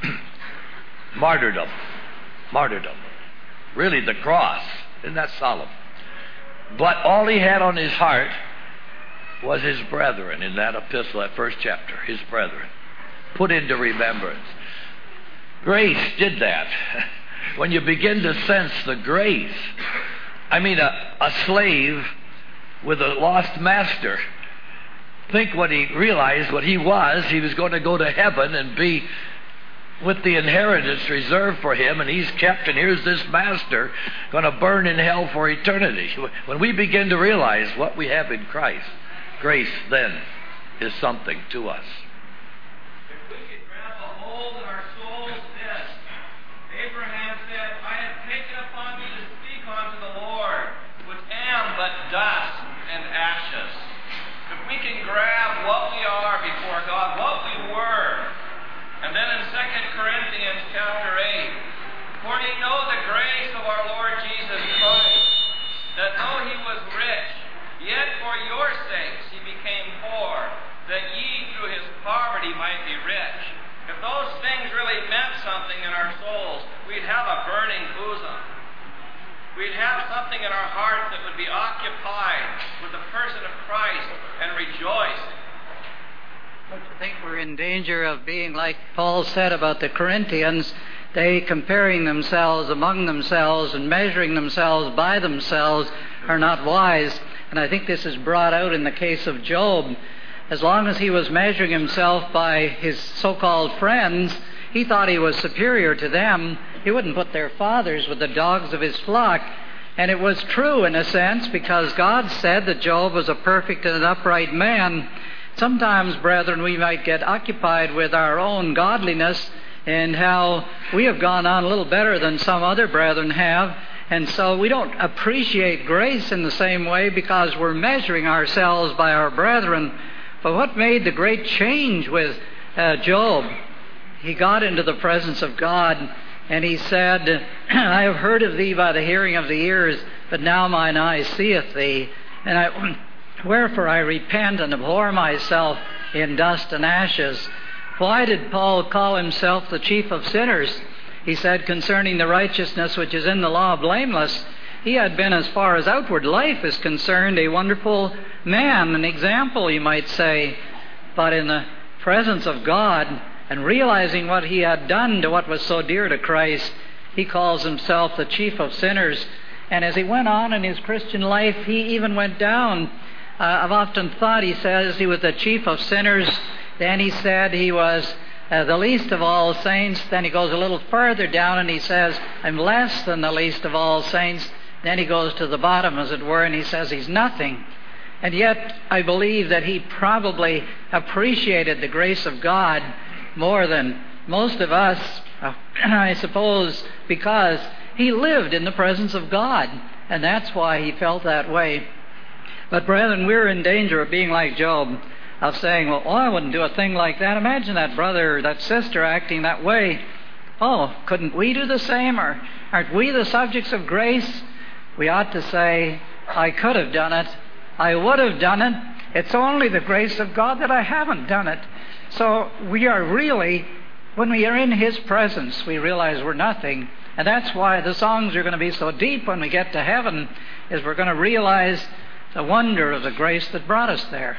Martyrdom. Martyrdom. Really, the cross. Isn't that solemn? But all he had on his heart was his brethren in that epistle, that first chapter. His brethren. Put into remembrance. Grace did that. When you begin to sense the grace, I mean, a, a slave with a lost master, think what he realized, what he was. He was going to go to heaven and be with the inheritance reserved for him, and he's kept, and here's this master going to burn in hell for eternity. When we begin to realize what we have in Christ, grace then is something to us. If we could grab a hold of our souls, this. Abraham said, I have taken upon me to speak unto the Lord, which am but dust and ashes. If we can grab what we are before God, what we were, and then in Second Corinthians chapter eight, for ye know the grace of our Lord Jesus Christ, that though he was rich, yet for your sakes he became poor, that ye through his poverty might be rich. If those things really meant something in our souls, we'd have a burning bosom. We'd have something in our hearts that would be occupied with the person of Christ and rejoicing. Don't you think we're in danger of being like Paul said about the Corinthians, they comparing themselves among themselves and measuring themselves by themselves are not wise. And I think this is brought out in the case of Job. As long as he was measuring himself by his so-called friends, he thought he was superior to them. He wouldn't put their fathers with the dogs of his flock. And it was true in a sense, because God said that Job was a perfect and an upright man. Sometimes, brethren, we might get occupied with our own godliness and how we have gone on a little better than some other brethren have. And so we don't appreciate grace in the same way because we're measuring ourselves by our brethren. But what made the great change with uh, Job? He got into the presence of God and he said, I have heard of thee by the hearing of the ears, but now mine eye seeth thee. And I... Wherefore I repent and abhor myself in dust and ashes. Why did Paul call himself the chief of sinners? He said concerning the righteousness which is in the law blameless, he had been, as far as outward life is concerned, a wonderful man, an example, you might say. But in the presence of God and realizing what he had done to what was so dear to Christ, he calls himself the chief of sinners. And as he went on in his Christian life, he even went down. Uh, I've often thought, he says, he was the chief of sinners. Then he said he was uh, the least of all saints. Then he goes a little further down and he says, I'm less than the least of all saints. Then he goes to the bottom, as it were, and he says he's nothing. And yet I believe that he probably appreciated the grace of God more than most of us, uh, I suppose, because he lived in the presence of God. And that's why he felt that way. But brethren, we're in danger of being like Job, of saying, well, oh, I wouldn't do a thing like that. Imagine that brother or that sister acting that way. Oh, couldn't we do the same? Or aren't we the subjects of grace? We ought to say, I could have done it. I would have done it. It's only the grace of God that I haven't done it. So we are really, when we are in His presence, we realize we're nothing. And that's why the songs are going to be so deep when we get to heaven, is we're going to realize the wonder of the grace that brought us there.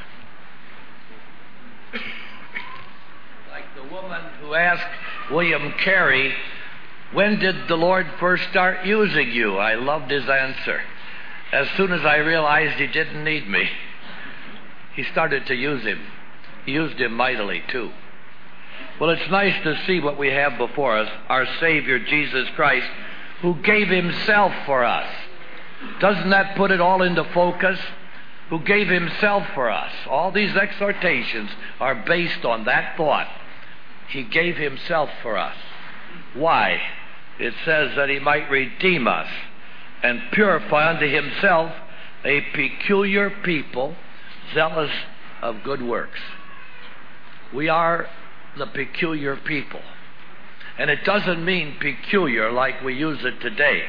Like the woman who asked William Carey, when did the Lord first start using you? I loved his answer. As soon as I realized he didn't need me, he started to use him. He used him mightily too. Well, it's nice to see what we have before us, our Savior Jesus Christ, who gave himself for us. Doesn't that put it all into focus? Who gave himself for us. All these exhortations are based on that thought. He gave himself for us. Why? It says that he might redeem us and purify unto himself a peculiar people, zealous of good works. We are the peculiar people. And it doesn't mean peculiar like we use it today.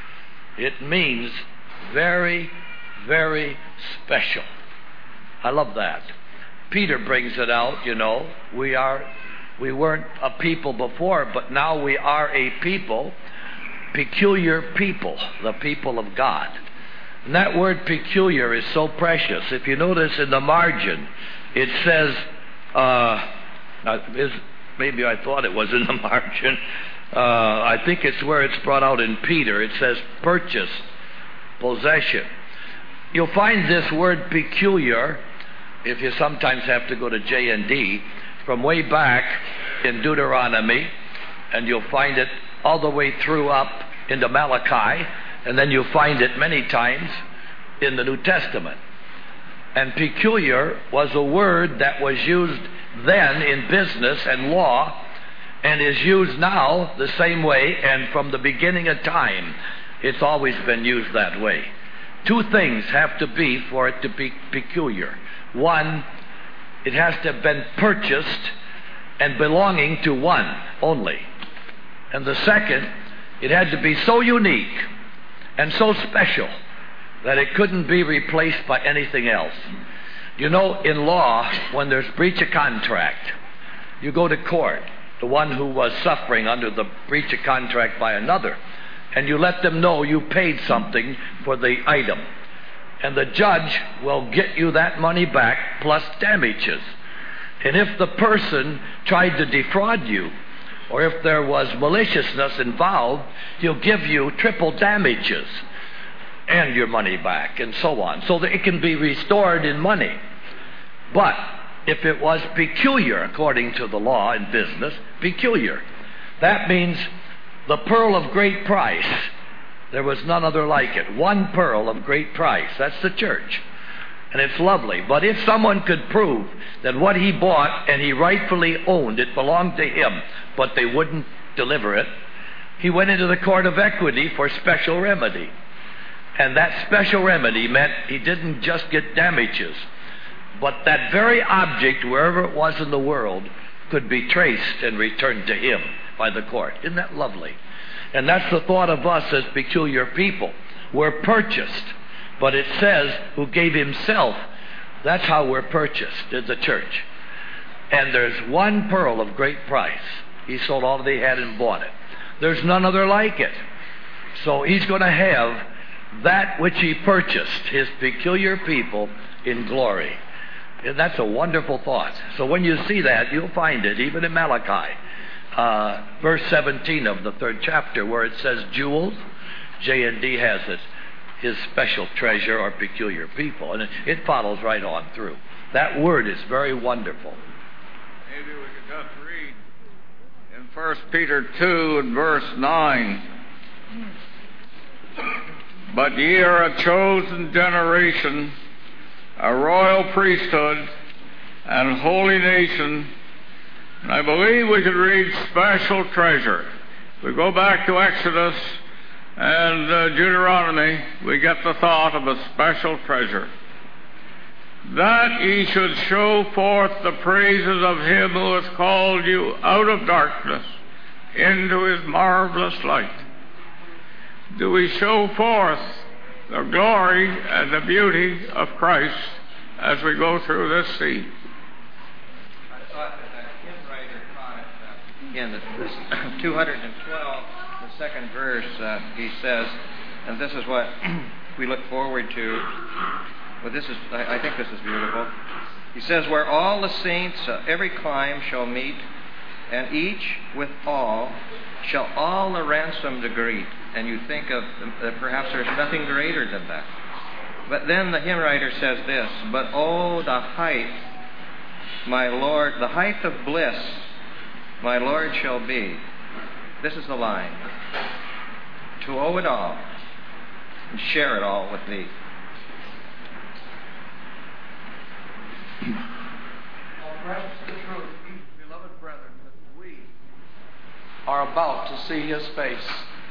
It means very, very special. I love that. Peter brings it out, you know. We are, we weren't a people before, but now we are a people, peculiar people, the people of God. And that word peculiar is so precious. If you notice in the margin, it says, uh, is, maybe I thought it was in the margin. Uh, I think it's where it's brought out in Peter. It says purchase, possession. You'll find this word peculiar, if you sometimes have to go to J and D, from way back in Deuteronomy, and you'll find it all the way through up into Malachi, and then you'll find it many times in the New Testament. And peculiar was a word that was used then in business and law, and is used now the same way, and from the beginning of time, it's always been used that way. Two things have to be for it to be peculiar. One, it has to have been purchased and belonging to one only. And the second, it had to be so unique and so special that it couldn't be replaced by anything else. You know, in law, when there's breach of contract, you go to court, the one who was suffering under the breach of contract by another, and you let them know you paid something for the item. And the judge will get you that money back plus damages. And if the person tried to defraud you, or if there was maliciousness involved, he'll give you triple damages and your money back, and so on, so that it can be restored in money. But if it was peculiar, according to the law in business, peculiar, that means the pearl of great price, there was none other like it. One pearl of great price. That's the church. And it's lovely. But if someone could prove that what he bought and he rightfully owned, it belonged to him, but they wouldn't deliver it, he went into the court of equity for special remedy. And that special remedy meant he didn't just get damages, but that very object, wherever it was in the world, could be traced and returned to him by the court. Isn't that lovely? And that's the thought of us as peculiar people. We're purchased, but it says who gave himself. That's how we're purchased in the church. And there's one pearl of great price. He sold all that he had and bought it. There's none other like it. So he's going to have that which he purchased, his peculiar people, in glory. And that's a wonderful thought. So when you see that, you'll find it even in Malachi, uh, verse seventeen of the third chapter, where it says jewels. J and D has it, his special treasure or peculiar people. And it, it follows right on through. That word is very wonderful. Maybe we could just read in First Peter two and verse nine. But ye are a chosen generation, a royal priesthood, and holy nation. And I believe we could read special treasure. We go back to Exodus and uh, Deuteronomy, we get the thought of a special treasure. That ye should show forth the praises of him who hath called you out of darkness into his marvelous light. Do we show forth the glory and the beauty of Christ as we go through this scene? I thought that that hymn writer taught it uh, in this two hundred twelve, the the second verse, uh, he says, and this is what we look forward to. Well, this is, I, I think this is beautiful. He says, where all the saints, uh, every clime shall meet, and each with all shall all the ransomed greet. And you think of uh, perhaps there's nothing greater than that. But then the hymn writer says this, but oh, the height, my Lord, the height of bliss my Lord shall be. This is the line. To owe it all and share it all with thee. Well, perhaps the truth, beloved brethren, that we are about to see His face.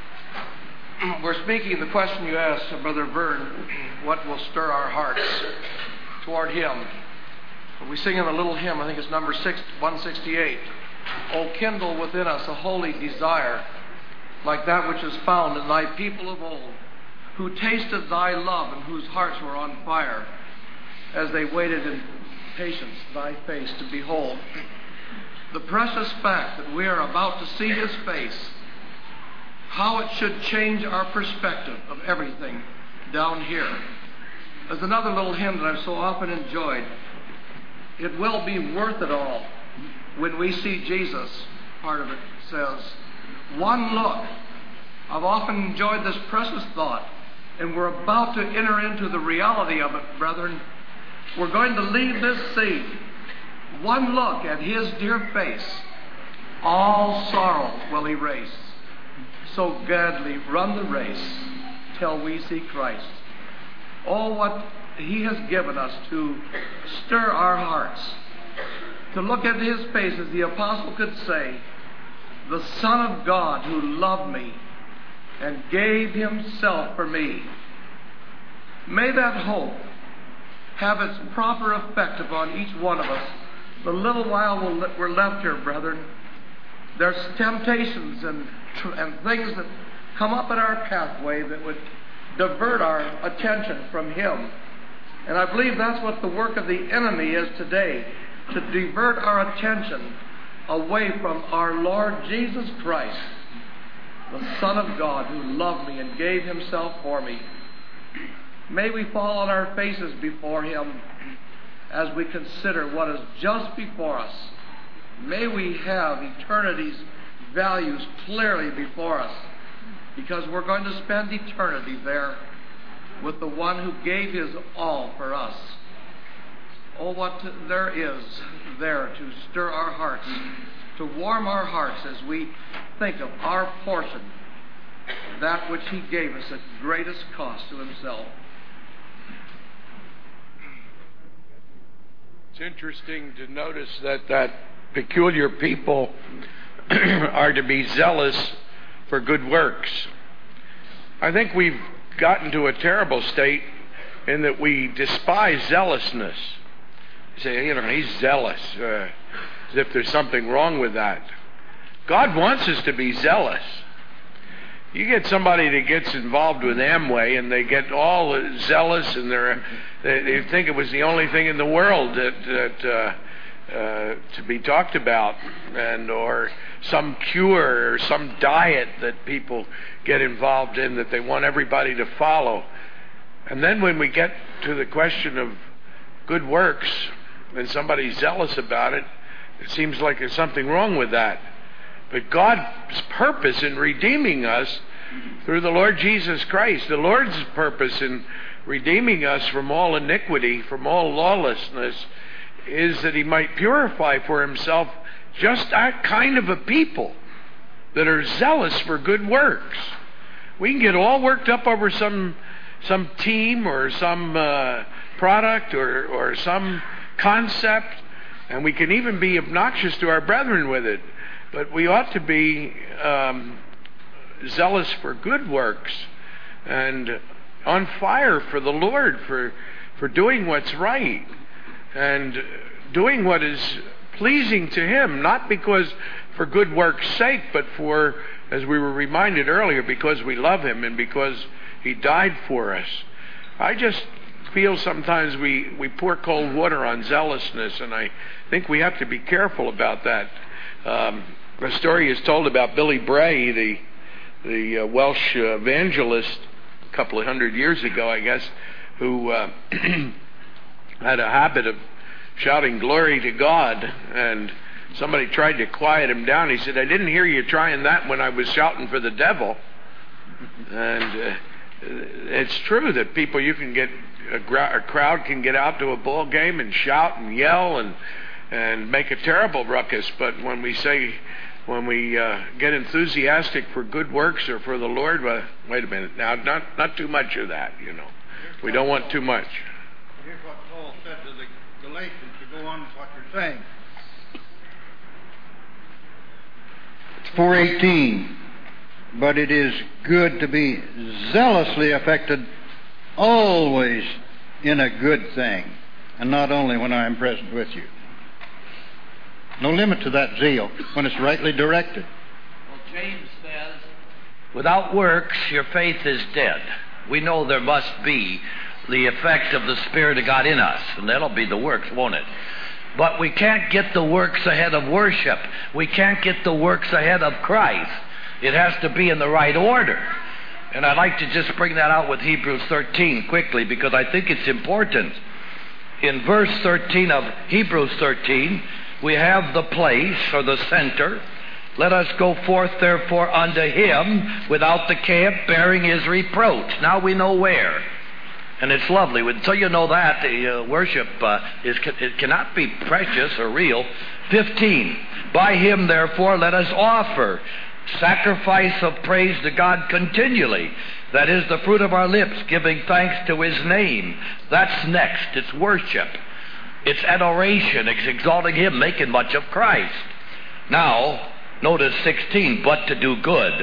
We're speaking the question you asked, Brother Vern, what will stir our hearts toward Him? We sing in a little hymn, I think it's number six, one sixty-eight. O kindle within us a holy desire, like that which is found in thy people of old, who tasted thy love and whose hearts were on fire, as they waited in patience thy face to behold. The precious fact that we are about to see His face, how it should change our perspective of everything down here. There's another little hymn that I've so often enjoyed. It will be worth it all when we see Jesus. Part of it says, one look. I've often enjoyed this precious thought, and we're about to enter into the reality of it, brethren. We're going to leave this scene. One look at His dear face, all sorrow will erase. So gladly run the race till we see Christ. Oh, what He has given us to stir our hearts, to look at His face, as the apostle could say, the Son of God who loved me and gave Himself for me. May that hope have its proper effect upon each one of us. The little while we're left here, brethren, there's temptations and, and things that come up in our pathway that would divert our attention from Him. And I believe that's what the work of the enemy is today, to divert our attention away from our Lord Jesus Christ, the Son of God who loved me and gave Himself for me. May we fall on our faces before Him as we consider what is just before us. May we have eternity's values clearly before us, because we're going to spend eternity there with the one who gave His all for us. Oh, what there is there to stir our hearts, to warm our hearts as we think of our portion, that which He gave us at greatest cost to Himself. It's interesting to notice that that peculiar people are to be zealous for good works. I think we've gotten to a terrible state in that we despise zealousness. You say, you know, he's zealous, uh, as if there's something wrong with that. God wants us to be zealous. You get somebody that gets involved with Amway and they get all zealous and they're, they, they think it was the only thing in the world that, that uh, uh, to be talked about, and or some cure or some diet that people get involved in that they want everybody to follow. And then when we get to the question of good works and somebody's zealous about it, it seems like there's something wrong with that. But God's purpose in redeeming us through the Lord Jesus Christ, the Lord's purpose in redeeming us from all iniquity, from all lawlessness, is that He might purify for Himself just that kind of a people that are zealous for good works. We can get all worked up over some some team or some uh, product or, or some concept, and we can even be obnoxious to our brethren with it. But we ought to be um, zealous for good works and on fire for the Lord, for for doing what's right and doing what is pleasing to Him, not because for good work's sake, but for, as we were reminded earlier, because we love Him and because He died for us. I just feel sometimes we, we pour cold water on zealousness, and I think we have to be careful about that. Um, a story is told about Billy Bray, the the uh, Welsh uh, evangelist a couple of hundred years ago, I guess, who uh, had a habit of shouting glory to God, and somebody tried to quiet him down. He said, I didn't hear you trying that when I was shouting for the devil. And uh, it's true that people, you can get, a, gra- a crowd can get out to a ball game and shout and yell and and make a terrible ruckus, but when we say, when we uh, get enthusiastic for good works or for the Lord, well, wait a minute, now, not not too much of that, you know. We don't want too much. Here's what Paul said to the Galatians, to go on with what you're saying. It's four eighteen. But it is good to be zealously affected always in a good thing, and not only when I am present with you. No limit to that zeal when it's rightly directed. Well, James says, without works, your faith is dead. We know there must be the effect of the Spirit of God in us, and that'll be the works, won't it? But we can't get the works ahead of worship. We can't get the works ahead of Christ. It has to be in the right order. And I'd like to just bring that out with Hebrews thirteen quickly, because I think it's important. In verse thirteen of Hebrews thirteen, we have the place, or the center. Let us go forth, therefore, unto him without the camp, bearing his reproach. Now we know where. And it's lovely. Until you know that, the uh, worship uh, is it cannot be precious or real. fifteen. By him, therefore, let us offer sacrifice of praise to God continually. That is the fruit of our lips, giving thanks to his name. That's next. It's worship. It's adoration. It's exalting him, making much of Christ. Now, notice sixteen, but to do good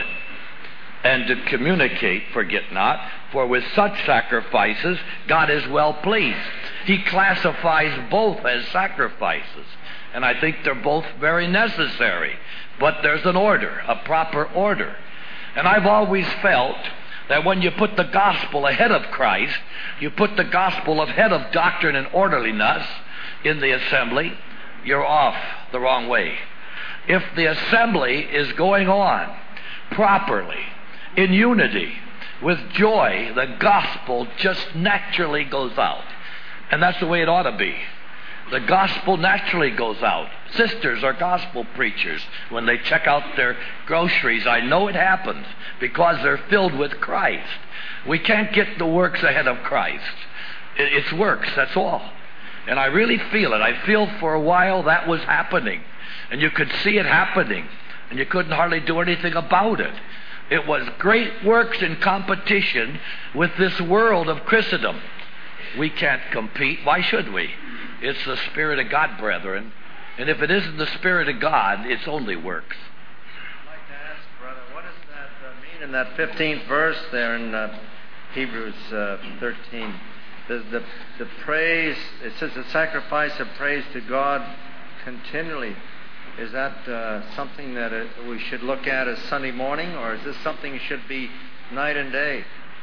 and to communicate, forget not, for with such sacrifices God is well pleased. He classifies both as sacrifices, and I think they're both very necessary. But there's an order, a proper order. And I've always felt that when you put the gospel ahead of Christ, you put the gospel ahead of doctrine and orderliness in the assembly, you're off the wrong way. If the assembly is going on properly, in unity, with joy, the gospel just naturally goes out. And that's the way it ought to be. The gospel naturally goes out. Sisters are gospel preachers. When they check out their groceries, I know it happens because they're filled with Christ. We can't get the works ahead of Christ. It's works, that's all. And I really feel it. I feel for a while that was happening. And you could see it happening. And you couldn't hardly do anything about it. It was great works in competition with this world of Christendom. We can't compete. Why should we? It's the Spirit of God, brethren. And if it isn't the Spirit of God, it's only works. I'd like to ask, brother, what does that uh, mean in that fifteenth verse there in uh, Hebrews uh, thirteen? The, the, the praise, it says the sacrifice of praise to God continually. Is that uh, something that uh, we should look at as Sunday morning, or is this something that should be night and day?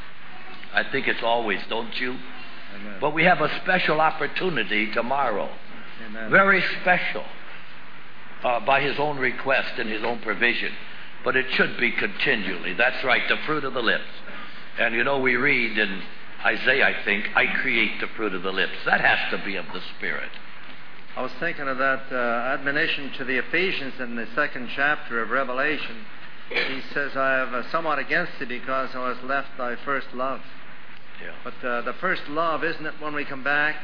I think it's always, don't you? Amen. But we have a special opportunity tomorrow. Amen. Very special. Uh, by his own request and his own provision. But it should be continually. That's right, the fruit of the lips. And you know, we read in Isaiah, I think, I create the fruit of the lips. That has to be of the Spirit. I was thinking of that uh, admonition to the Ephesians in the second chapter of Revelation. He says, I have uh, somewhat against thee because thou hast left thy first love. Yeah. But uh, the first love, isn't it, when we come back?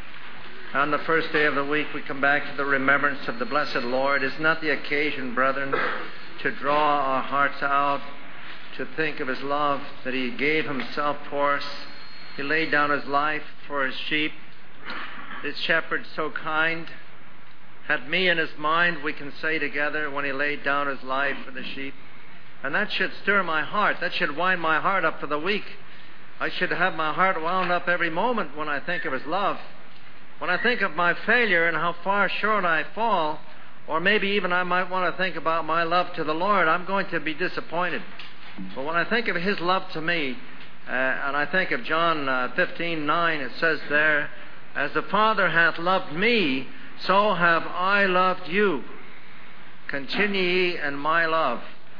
On the first day of the week, we come back to the remembrance of the blessed Lord. Isn't that the occasion, brethren, to draw our hearts out, to think of his love, that he gave himself for us? He laid down his life for his sheep. This shepherd so kind had me in his mind, we can say together, when he laid down his life for the sheep. And that should stir my heart. That should wind my heart up for the week. I should have my heart wound up every moment when I think of his love. When I think of my failure and how far short I fall, or maybe even I might want to think about my love to the Lord, I'm going to be disappointed. But when I think of his love to me, uh, and I think of John uh, fifteen nine, it says there, as the Father hath loved me, so have I loved you. Continue ye in my love.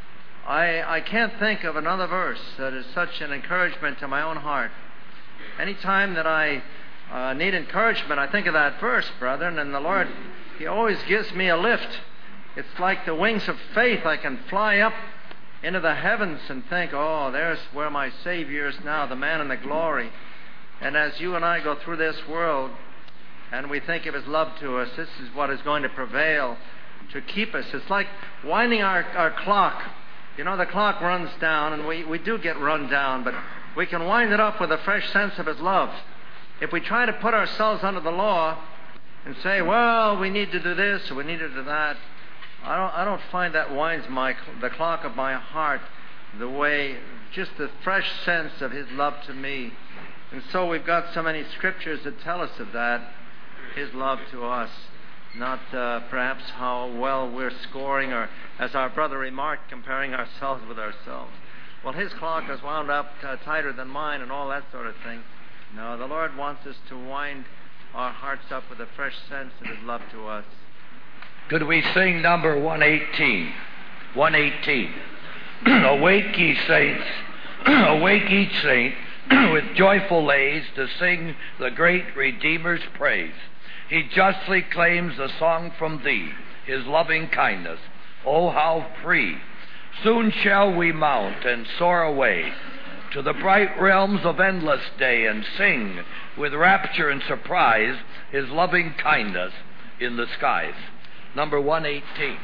I, I can't think of another verse that is such an encouragement to my own heart. Anytime that I uh, need encouragement, I think of that verse, brethren, and the Lord, He always gives me a lift. It's like the wings of faith. I can fly up into the heavens and think, oh, there's where my Savior is now, the man in the glory. And as you and I go through this world and we think of His love to us, this is what is going to prevail to keep us. It's like winding our, our clock. You know, the clock runs down, and we, we do get run down, but we can wind it up with a fresh sense of His love. If we try to put ourselves under the law and say, well, we need to do this or we need to do that, I don't, I don't find that winds my the clock of my heart the way, just the fresh sense of His love to me. And so we've got so many scriptures that tell us of that, His love to us. Not uh, perhaps how well we're scoring, or as our brother remarked, comparing ourselves with ourselves. Well, his clock is wound up uh, tighter than mine and all that sort of thing. No, the Lord wants us to wind our hearts up with a fresh sense of His love to us. Could we sing number one eighteen? one eighteen. Awake, ye saints, awake each saint, with joyful lays to sing the great Redeemer's praise. He justly claims a song from Thee, His loving kindness. Oh, how free! Soon shall we mount and soar away to the bright realms of endless day, and sing with rapture and surprise His loving kindness in the skies. Number one eighteen.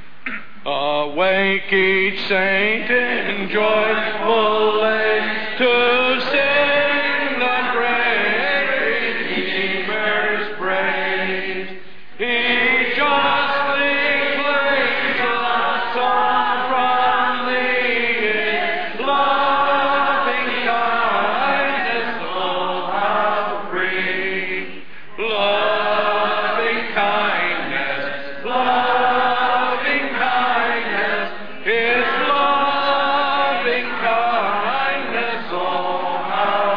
Awake each saint in joyful lays to sing the great Redeemer's praise. He justly claims a song from Thee, His loving kindness, oh how free. Loving kindness, loving kindness, His loving kindness, oh how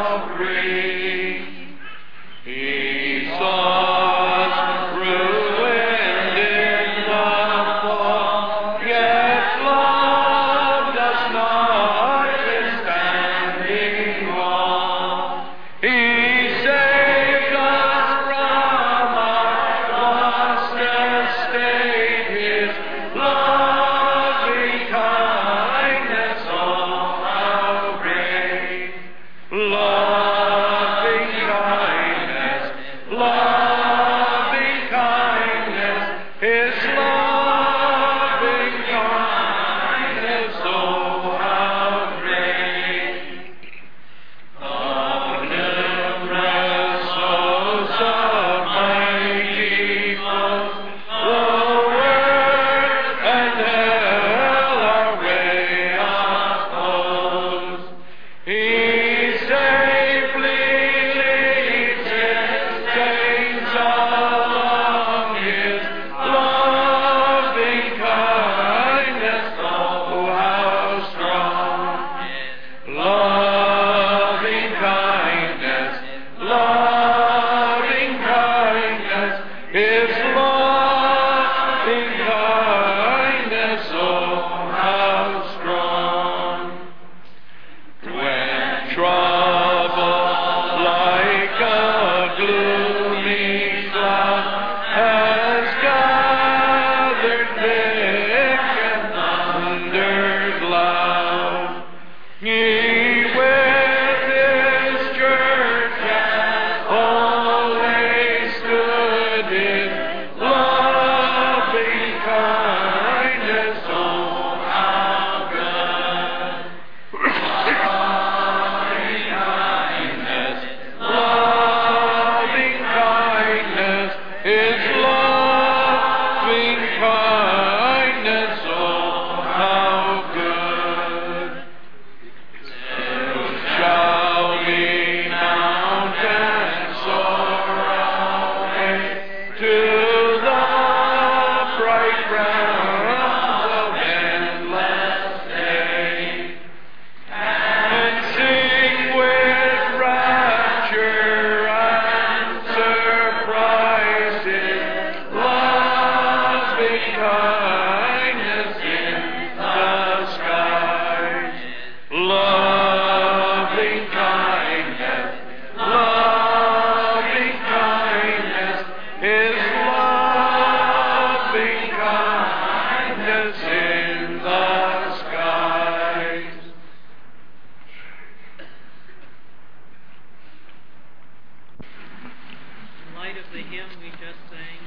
hymn we just sang,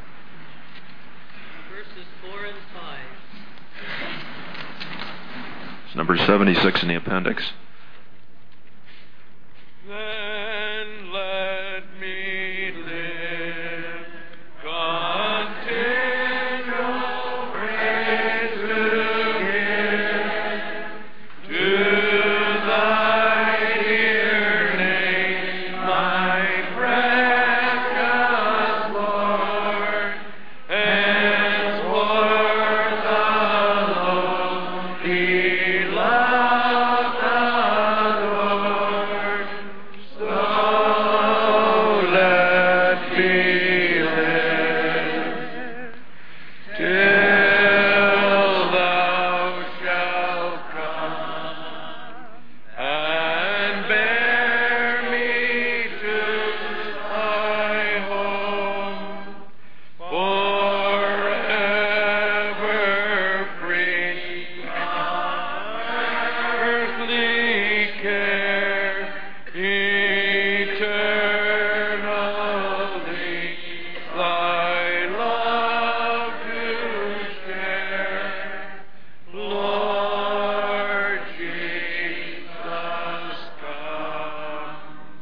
verses four and five. It's number seventy-six in the appendix. Then let me live, continual praise to give to thy dear name, my precious Lord, henceforth alone beloved, adored. So let me live till thou shalt come and bear me to thy home, forever free from earthly care, eternally thy love to share. Lord Jesus, come.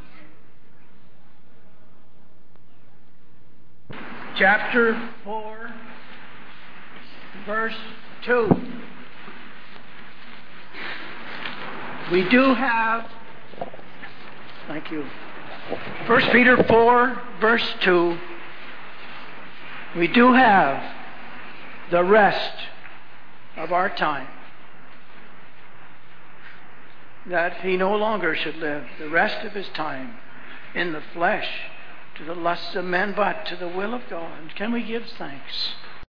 Chapter four, verse two. We do have, thank you, First Peter four, verse two. We do have the rest of our time, that he no longer should live the rest of his time in the flesh to the lusts of men, but to the will of God. Can we give thanks?